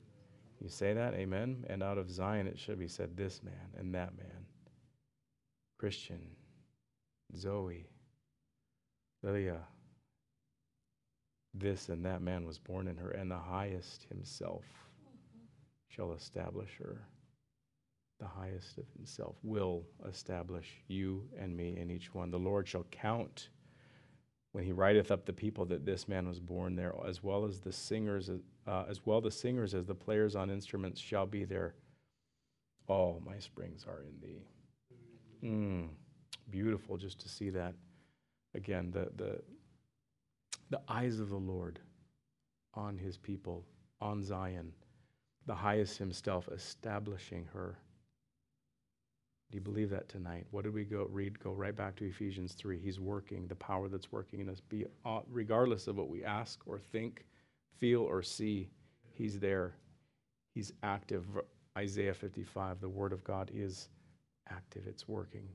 You say that, amen? And out of Zion it should be said, this man and that man. Christian, Zoe, Lilia, this and that man was born in her, and the highest himself shall establish her. The highest of himself will establish you and me and each one. The Lord shall count when he writeth up the people that this man was born there, as well as the singers, uh, as well the singers as the players on instruments shall be there. All my springs are in thee. Mm, beautiful just to see that. Again, the, the, the eyes of the Lord on his people, on Zion, the highest himself establishing her. Do you believe that tonight? What did we go read? Go right back to Ephesians three. He's working, the power that's working in us, be, uh, regardless of what we ask or think, feel or see, he's there. He's active. Isaiah fifty-five, the word of God is active. It's working.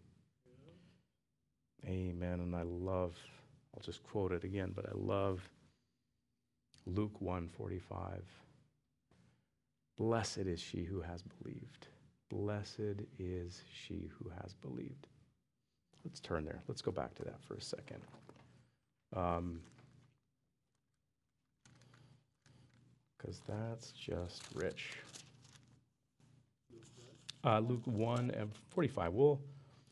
Amen. And I love, I'll just quote it again, but I love Luke one forty-five. Blessed is she who has believed. Blessed is she who has believed. Let's turn there. Let's go back to that for a second. Um, because that's just rich. Uh, Luke one and forty-five. We'll,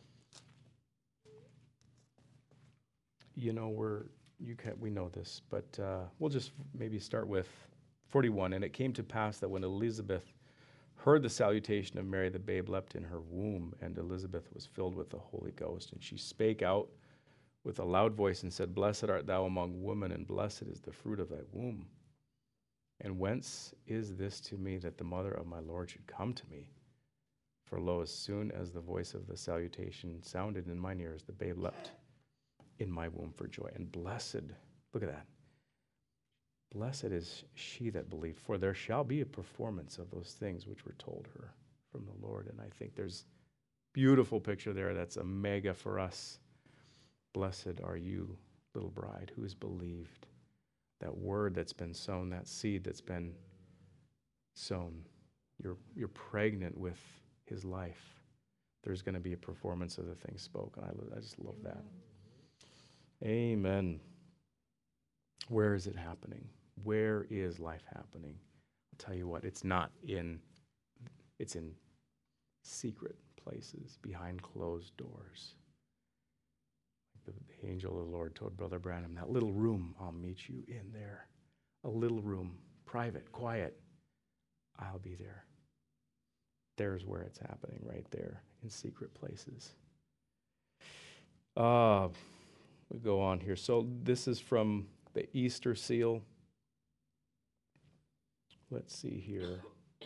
you know, we're, you can, we know this, but uh, we'll just maybe start with forty-one. And it came to pass that when Elizabeth heard the salutation of Mary, the babe leapt in her womb, and Elizabeth was filled with the Holy Ghost. And she spake out with a loud voice and said, Blessed art thou among women, and blessed is the fruit of thy womb. And whence is this to me that the mother of my Lord should come to me? For lo, as soon as the voice of the salutation sounded in mine ears, the babe leapt in my womb for joy. And blessed, look at that, blessed is she that believed, for there shall be a performance of those things which were told her from the Lord. And I think there's a beautiful picture there that's a mega for us. Blessed are you, little bride, who has believed. That word that's been sown, that seed that's been sown. You're, you're pregnant with his life. There's going to be a performance of the things spoken. I, I just love that. Amen. Where is it happening? Where is life happening? I'll tell you what, it's not in, it's in secret places, behind closed doors. The, the angel of the Lord told Brother Branham, that little room, I'll meet you in there. A little room, private, quiet. I'll be there. There's where it's happening, right there, in secret places. Uh, we go on here. So this is from the Easter seal. Let's see here.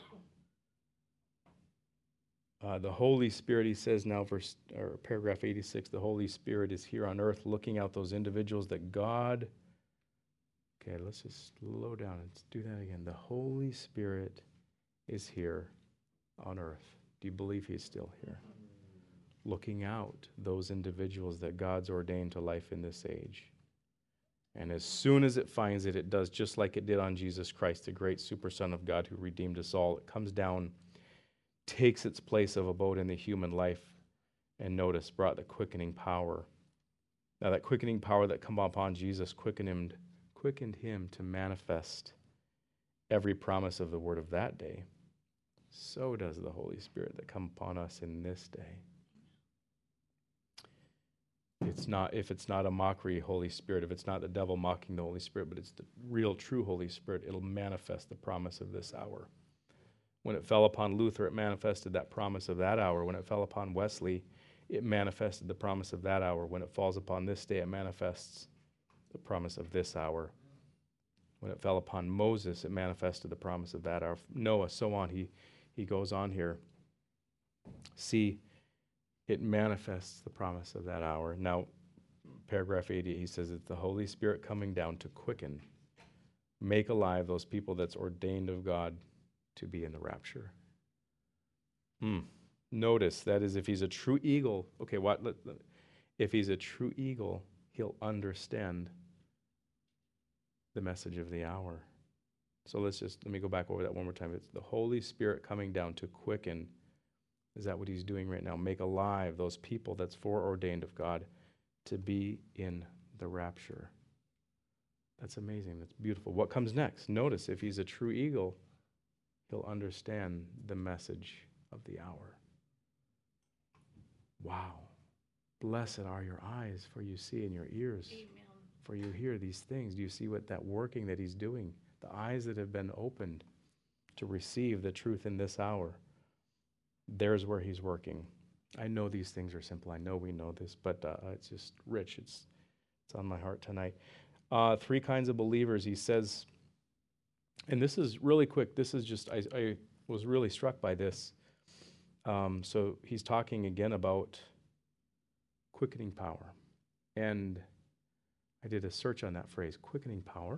Uh, the Holy Spirit, he says now, verse or paragraph eighty-six, the Holy Spirit is here on earth looking out those individuals that God, okay, let's just slow down and do that again. The Holy Spirit is here on earth. Do you believe he's still here? Looking out those individuals that God's ordained to life in this age. And as soon as it finds it, it does just like it did on Jesus Christ, the great super son of God who redeemed us all. It comes down, takes its place of abode in the human life, and notice, brought the quickening power. Now that quickening power that come upon Jesus quickened him, quickened him to manifest every promise of the word of that day. So does the Holy Spirit that come upon us in this day. It's not, if it's not a mockery Holy Spirit, if it's not the devil mocking the Holy Spirit, but it's the real true Holy Spirit, it'll manifest the promise of this hour. When it fell upon Luther, it manifested that promise of that hour. When it fell upon Wesley, it manifested the promise of that hour. When it falls upon this day, it manifests the promise of this hour. When it fell upon Moses, it manifested the promise of that hour. Noah, so on. He, he goes on here. See, it manifests the promise of that hour. Now, paragraph eighty, he says it's the Holy Spirit coming down to quicken, make alive those people that's ordained of God to be in the rapture. Mm. Notice, that is, if he's a true eagle, okay, what? Let, let, if he's a true eagle, he'll understand the message of the hour. So let's just, let me go back over that one more time. It's the Holy Spirit coming down to quicken. Is that what he's doing right now? Make alive those people that's foreordained of God to be in the rapture. That's amazing. That's beautiful. What comes next? Notice, if he's a true eagle, he'll understand the message of the hour. Wow. Blessed are your eyes, for you see, and your ears, Amen. for you hear these things. Do you see what that working that he's doing? The eyes that have been opened to receive the truth in this hour. There's where he's working. I know these things are simple. I know we know this, but uh, it's just rich. It's it's on my heart tonight. Uh, three kinds of believers, he says, and this is really quick. This is just, I, I was really struck by this. Um, so he's talking again about quickening power. And I did a search on that phrase, quickening power.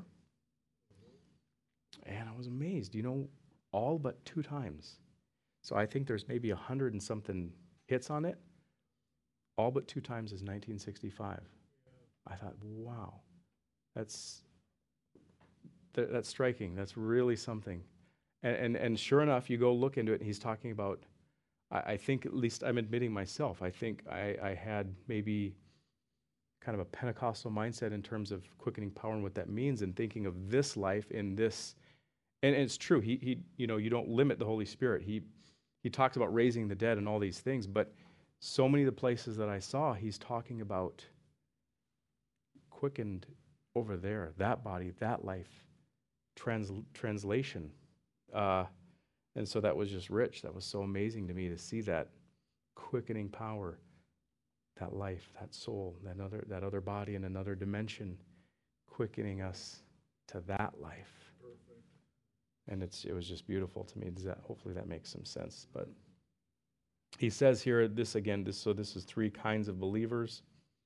And I was amazed, you know, all but two times. So I think there's maybe a hundred and something hits on it. All but two times is nineteen sixty-five. I thought, wow, that's th- that's striking. That's really something. And, and and sure enough, you go look into it, and he's talking about, I, I think, at least I'm admitting myself, I think I, I had maybe kind of a Pentecostal mindset in terms of quickening power and what that means, and thinking of this life in this. And, and it's true. He he, you know, you don't limit the Holy Spirit. He he talks about raising the dead and all these things, but so many of the places that I saw, he's talking about quickened over there, that body, that life, trans, translation. Uh, and so that was just rich. That was so amazing to me to see that quickening power, that life, that soul, that other, that other body in another dimension, quickening us to that life. Perfect. And it's it was just beautiful to me. Does that, hopefully that makes some sense. But he says here, this again, this so this is three kinds of believers.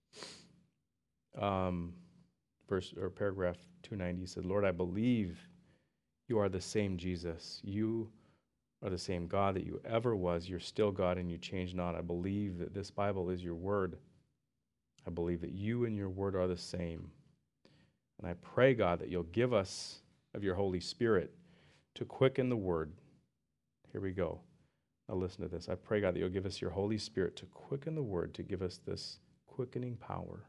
Um, verse or paragraph two ninety said, Lord, I believe you are the same Jesus. You are the same God that you ever was. You're still God and you change not. I believe that this Bible is your word. I believe that you and your word are the same. And I pray, God, that you'll give us of your Holy Spirit to quicken the word. Here we go. Now listen to this. I pray, God, that you'll give us your Holy Spirit to quicken the word, to give us this quickening power.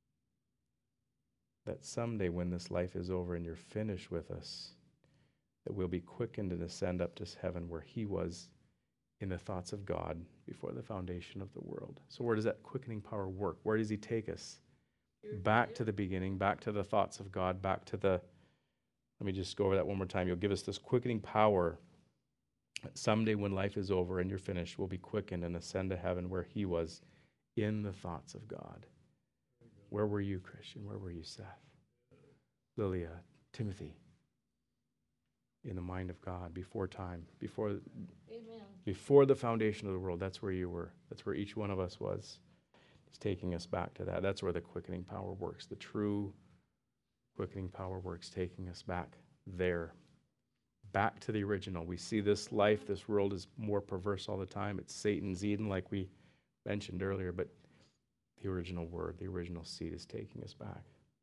That someday when this life is over and you're finished with us, that we'll be quickened and ascend up to heaven where he was in the thoughts of God before the foundation of the world. So where does that quickening power work? Where does he take us? Back to the beginning, back to the thoughts of God, back to the, let me just go over that one more time. You'll give us this quickening power. Someday when life is over and you're finished, we'll be quickened and ascend to heaven where he was in the thoughts of God. Where were you, Christian? Where were you, Seth? Lilia, Timothy? In the mind of God, before time, before, Amen. before the foundation of the world. That's where you were. That's where each one of us was. It's taking us back to that. That's where the quickening power works. The true quickening power works, taking us back there. Back to the original. We see this life, this world is more perverse all the time. It's Satan's Eden, like we mentioned earlier, but the original word, the original seed is taking us back.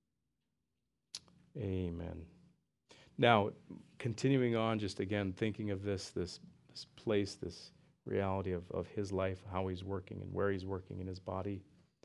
Amen. Now, continuing on, just again, thinking of this, this, this place, this reality of, of his life, how he's working and where he's working in his body.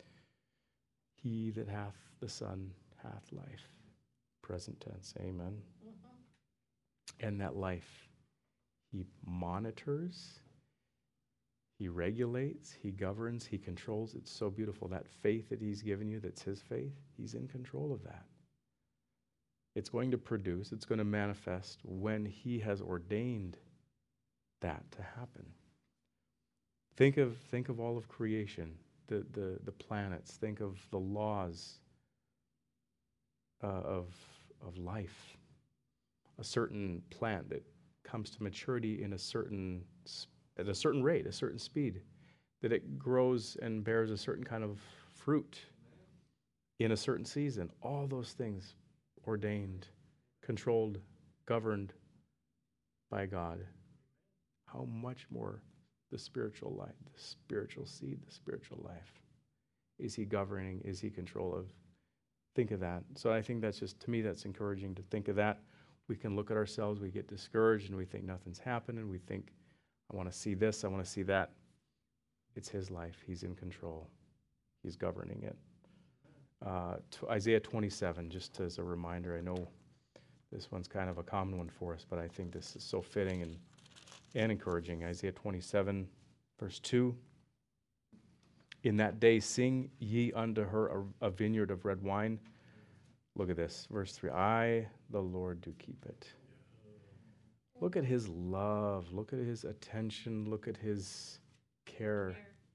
He that hath the Son hath life. Present tense, amen. Mm-hmm. And that life, he monitors, he regulates, he governs, he controls. It's so beautiful. That faith that he's given you, that's his faith, he's in control of that. It's going to produce, it's going to manifest when he has ordained that to happen. Think of think of all of creation, the the, the planets. Think of the laws uh, of of life. A certain plant that comes to maturity in a certain at a certain rate, a certain speed, that it grows and bears a certain kind of fruit in a certain season. All those things ordained, controlled, governed by God. How much more the spiritual life, the spiritual seed, the spiritual life. Is he governing? Is he control of? Think of that. So I think that's just, to me, that's encouraging to think of that We can look at ourselves, we get discouraged, and we think nothing's happening. We think, I want to see this, I want to see that. It's his life. He's in control. He's governing it. Uh, to Isaiah twenty-seven, just as a reminder, I know this one's kind of a common one for us, but I think this is so fitting and, and encouraging. Isaiah twenty-seven, verse two. In that day, sing ye unto her a, a vineyard of red wine. Look at this, verse three. I, the Lord, do keep it. Look at his love. Look at his attention. Look at his care.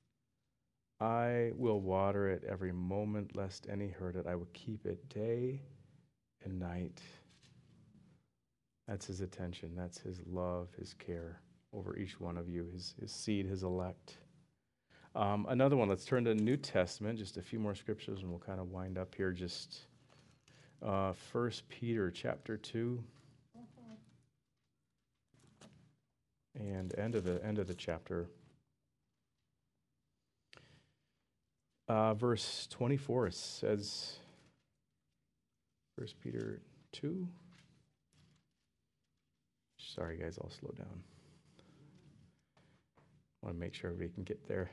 I will water it every moment, lest any hurt it. I will keep it day and night. That's his attention. That's his love, his care over each one of you, his, his seed, his elect. Um, another one, let's turn to the New Testament, just a few more scriptures, and we'll kind of wind up here. Just uh, First Peter chapter two. And end of the end of the chapter. Uh, verse twenty-four says, First Peter two. Sorry, guys, I'll slow down. I want to make sure everybody can get there.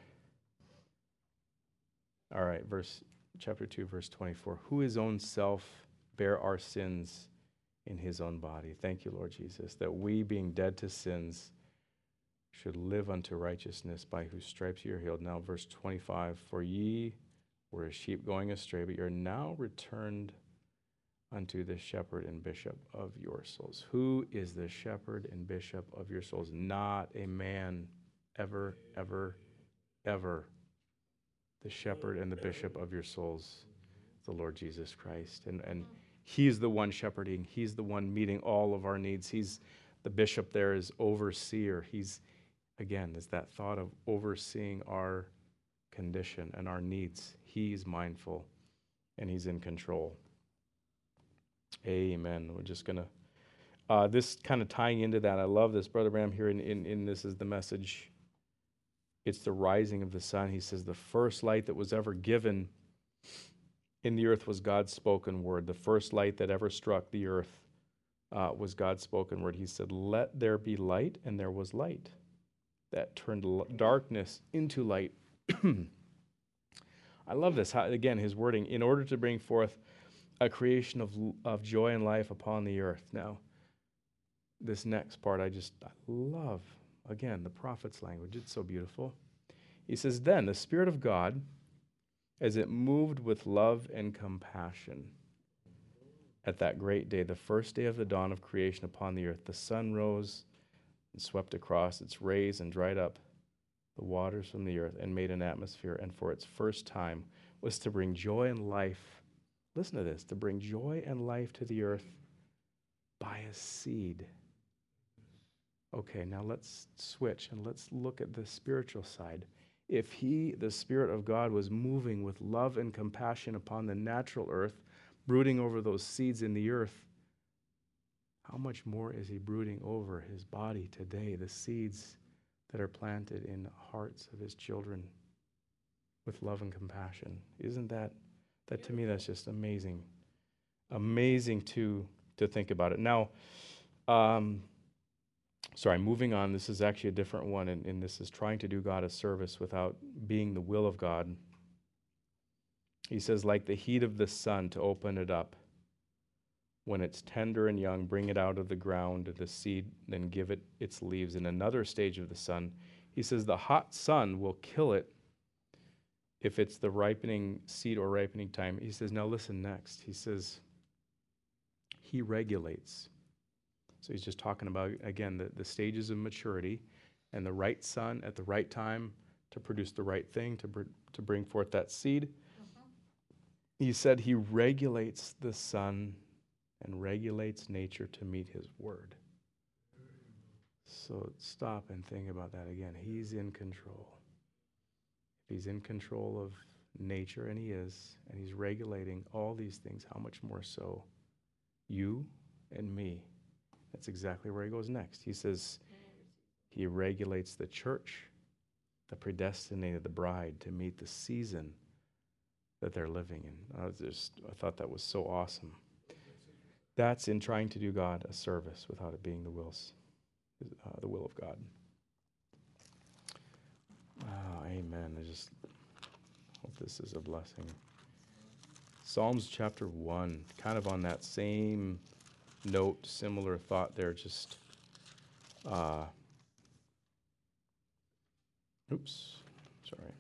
All right, verse chapter two, verse twenty-four. Who his own self bare our sins in his own body. Thank you, Lord Jesus, that we, being dead to sins, should live unto righteousness, by whose stripes ye are healed. Now, verse twenty-five, for ye were as sheep going astray, but ye are now returned unto the shepherd and bishop of your souls. Who is the shepherd and bishop of your souls? Not a man, ever, ever, ever. The shepherd and the bishop of your souls, the Lord Jesus Christ. And, and he's the one shepherding. He's the one meeting all of our needs. He's the bishop there is overseer. He's Again, is that thought of overseeing our condition and our needs. He's mindful and he's in control. Amen. We're just going to, uh, this kind of tying into that, I love this. Brother Bram here in, in, in this is the message. It's the rising of the sun. He says the first light that was ever given in the earth was God's spoken word. The first light that ever struck the earth uh, was God's spoken word. He said, let there be light, and there was light. That turned l- darkness into light. I love this. How, again, his wording, in order to bring forth a creation of, of joy and life upon the earth. Now, this next part I just I love. Again, the prophet's language. It's so beautiful. He says, then the Spirit of God, as it moved with love and compassion at that great day, the first day of the dawn of creation upon the earth, the sun rose and swept across its rays and dried up the waters from the earth and made an atmosphere, and for its first time was to bring joy and life. Listen to this, to bring joy and life to the earth by a seed. Okay, now let's switch and let's look at the spiritual side. If he, the Spirit of God, was moving with love and compassion upon the natural earth, brooding over those seeds in the earth, how much more is he brooding over his body today, the seeds that are planted in the hearts of his children with love and compassion? Isn't that, that to me, that's just amazing. Amazing to, to think about it. Now, um, sorry, moving on. This is actually a different one, and, and this is trying to do God a service without being the will of God. He says, like the heat of the sun, to open it up. When it's tender and young, bring it out of the ground, the seed, then give it its leaves. In another stage of the sun, he says, the hot sun will kill it if it's the ripening seed or ripening time. He says, now listen next. He says, he regulates. So he's just talking about, again, the, the stages of maturity and the right sun at the right time to produce the right thing, to, br- to bring forth that seed. Uh-huh. He said he regulates the sun and regulates nature to meet his word. So stop and think about that again. He's in control. If he's in control of nature, and he is, and he's regulating all these things, how much more so you and me? That's exactly where he goes next. He says he regulates the church, the predestinated, the bride, to meet the season that they're living in. I was just, I thought that was so awesome. That's in trying to do God a service without it being the wills, uh, the will of God. Oh, amen. I just hope this is a blessing. Psalms chapter one, kind of on that same note, similar thought there, just, uh, oops, sorry.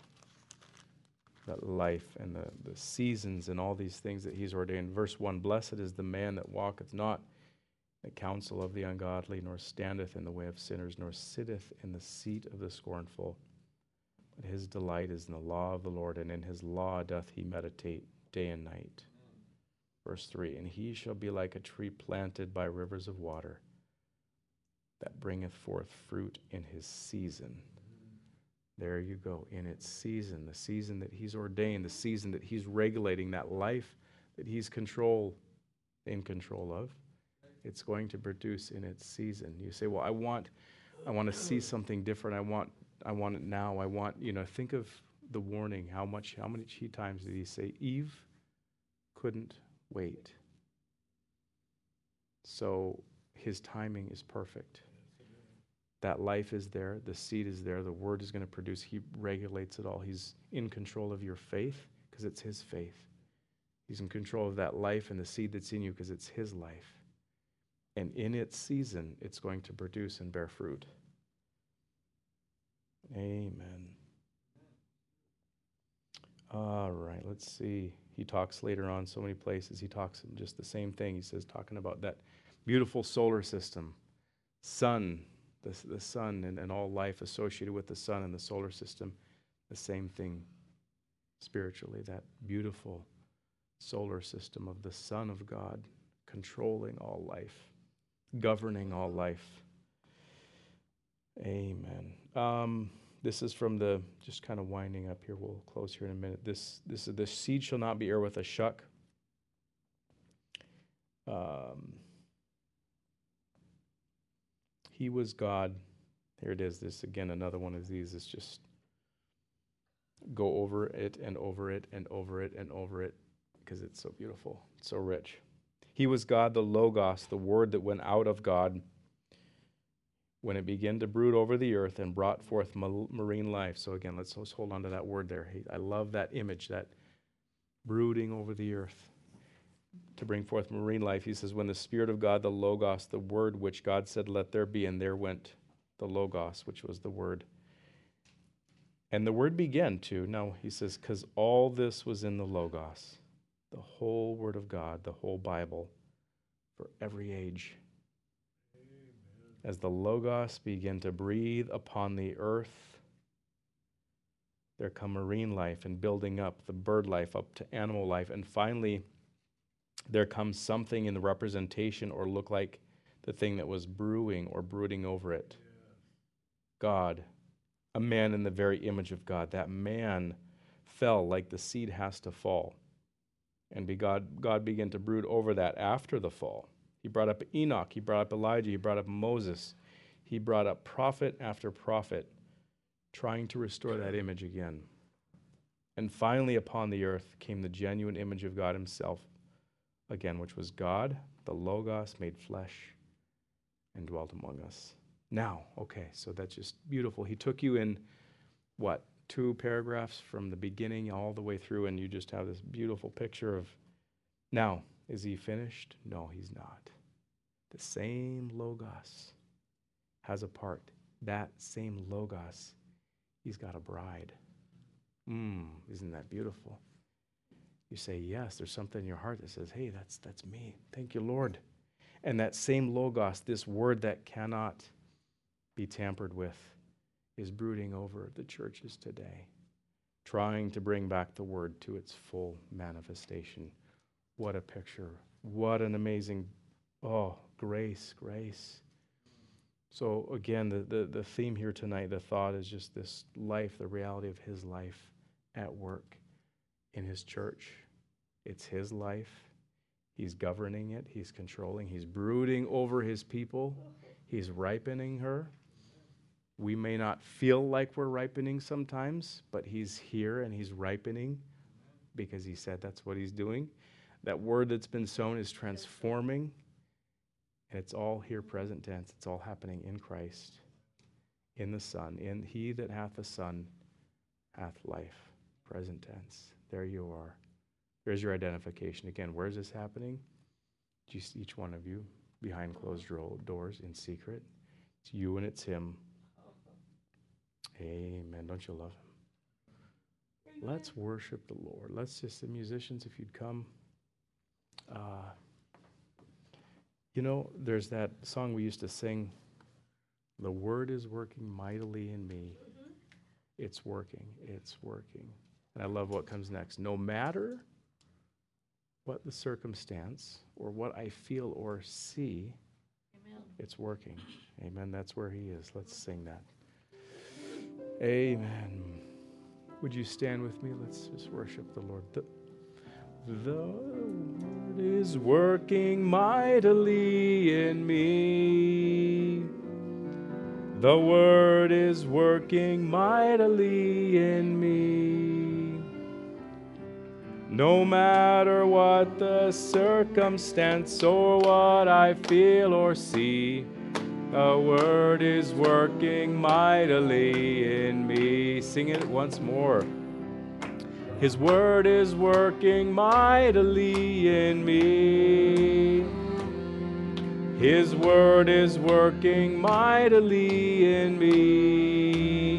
That life and the, the seasons and all these things that he's ordained. Verse one, blessed is the man that walketh not in the counsel of the ungodly, nor standeth in the way of sinners, nor sitteth in the seat of the scornful. But his delight is in the law of the Lord, and in his law doth he meditate day and night. Verse three, and he shall be like a tree planted by rivers of water, that bringeth forth fruit in his season. There you go, in its season, the season that he's ordained, the season that he's regulating, that life that he's control, in control of, it's going to produce in its season. You say, well, I want, I want to see something different. I want, I want it now. I want, you know, think of the warning. How much, how many times did he say, Eve couldn't wait? So his timing is perfect. That life is there, the seed is there, the word is going to produce. He regulates it all. He's in control of your faith because it's his faith. He's in control of that life and the seed that's in you because it's his life. And in its season, it's going to produce and bear fruit. Amen. All right, let's see. He talks later on so many places. He talks in just the same thing. He says, talking about that beautiful solar system, sun, the, the sun and, and all life associated with the sun and the solar system, the same thing spiritually, that beautiful solar system of the Son of God controlling all life, governing all life. Amen. Um, this is from the, just kind of winding up here. We'll close here in a minute. This, this is, the seed shall not be heir with a shuck. Um, he was God. Here it is. This, again, another one of these is just go over it and over it and over it and over it because it's so beautiful, it's so rich. He was God, the Logos, the word that went out of God when it began to brood over the earth and brought forth marine life. So again, let's, let's hold on to that word there. I love that image, that brooding over the earth to bring forth marine life. He says, when the Spirit of God, the Logos, the word which God said, let there be, and there went the Logos, which was the word. And the word began to, now he says, because all this was in the Logos, the whole word of God, the whole Bible, for every age. As the Logos began to breathe upon the earth, there come marine life and building up, the bird life up to animal life. And finally, there comes something in the representation or look like the thing that was brewing or brooding over it. God, a man in the very image of God. That man fell like the seed has to fall. And be God, God began to brood over that after the fall. He brought up Enoch, he brought up Elijah, he brought up Moses, he brought up prophet after prophet, trying to restore that image again. And finally upon the earth came the genuine image of God himself again, which was God, the Logos, made flesh and dwelt among us. Now, okay, so that's just beautiful. He took you in, what, two paragraphs from the beginning all the way through, and you just have this beautiful picture of, now, is he finished? No, he's not. The same Logos has a part. That same Logos, he's got a bride. Mmm, isn't that beautiful? You say, yes, there's something in your heart that says, hey, that's that's me. Thank you, Lord. And that same Logos, this word that cannot be tampered with, is brooding over the churches today, trying to bring back the word to its full manifestation. What a picture. What an amazing, oh, grace, grace. So again, the, the, the theme here tonight, the thought is just this life, the reality of his life at work in his church. It's his life. He's governing it. He's controlling. He's brooding over his people. He's ripening her. We may not feel like we're ripening sometimes, but he's here and he's ripening because he said that's what he's doing. That word that's been sown is transforming, and it's all here present tense. It's all happening in Christ, in the Son. In he that hath the Son hath life, present tense. There you are. There's your identification. Again, where's this happening? Just each one of you, behind closed ro- doors, in secret. It's you and it's him. Amen. Don't you love him? Let's worship the Lord. Let's just, the musicians, if you'd come. Uh, you know, there's that song we used to sing, "The word is working mightily in me." Mm-hmm. It's working. It's working. And I love what comes next. No matter what the circumstance or what I feel or see, amen, it's working. Amen. That's where he is. Let's sing that. Amen. Would you stand with me? Let's just worship the Lord. The, the word is working mightily in me. The word is working mightily in me. No matter what the circumstance or what I feel or see, the word is working mightily in me. Sing it once more. His word is working mightily in me. His word is working mightily in me.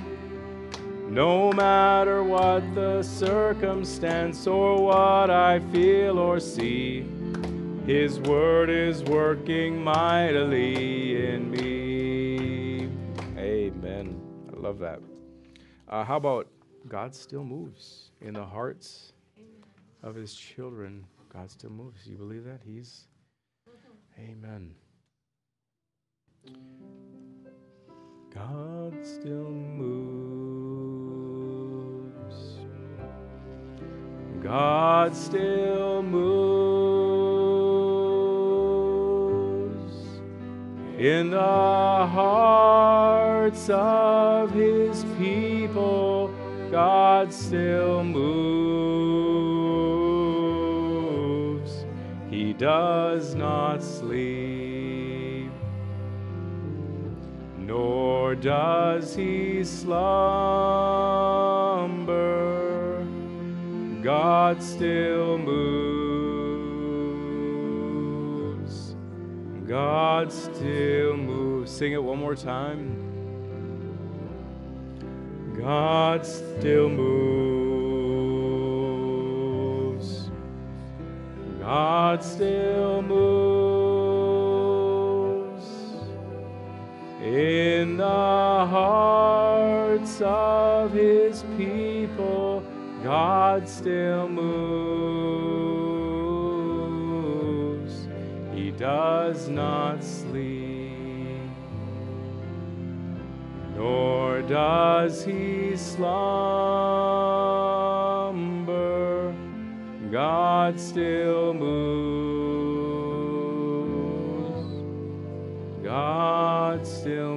No matter what the circumstance or what I feel or see, his word is working mightily in me. Amen. I love that. Uh, how about God still moves in the hearts of his children? God still moves. You believe that? He's... Amen. God still moves. God still moves in the hearts of his people. God still moves. He does not sleep, nor does he slumber. God still moves. God still moves. Sing it one more time. God still moves. God still moves in the hearts of his people. God still moves. He does not sleep, nor does he slumber. God still moves. God still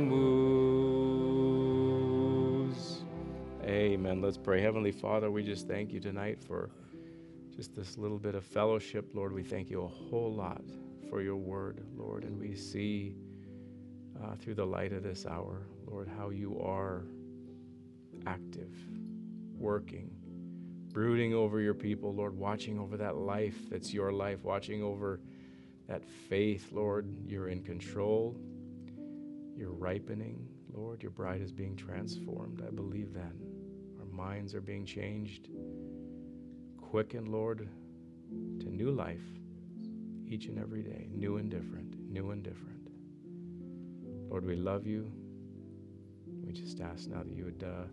moves. Amen. Let's pray. Heavenly Father, we just thank you tonight for just this little bit of fellowship. Lord, we thank you a whole lot for your word, Lord, and we see uh, through the light of this hour, Lord, how you are active, working, brooding over your people, Lord, watching over that life that's your life, watching over that faith, Lord. You're in control. You're ripening, Lord. Your bride is being transformed. I believe that. Our minds are being changed, quickened, Lord, to new life each and every day, new and different, new and different. Lord, we love you. We just ask now that you would uh,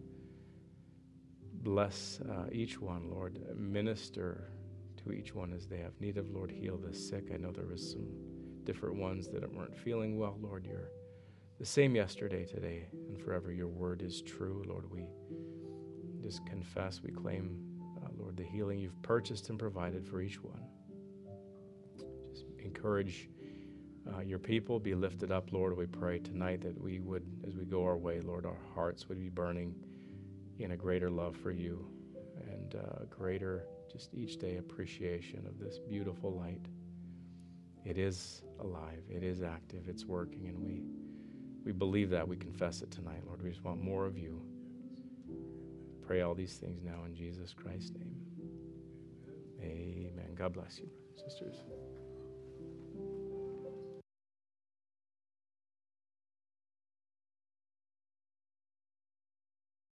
bless uh, each one, Lord. Minister to each one as they have need of. Lord, heal the sick. I know there was some different ones that weren't feeling well. Lord, you're the same yesterday, today, and forever. Your word is true. Lord, we just confess, we claim, uh, Lord, the healing you've purchased and provided for each one. Just encourage Uh, your people, be lifted up, Lord. We pray tonight that we would, as we go our way, Lord, our hearts would be burning in a greater love for you and uh, greater just each day appreciation of this beautiful light. It is alive, it is active, it's working, and we we believe that. We confess it tonight, Lord. We just want more of you. Pray all these things now in Jesus Christ's name. Amen. God bless you, brothers and sisters.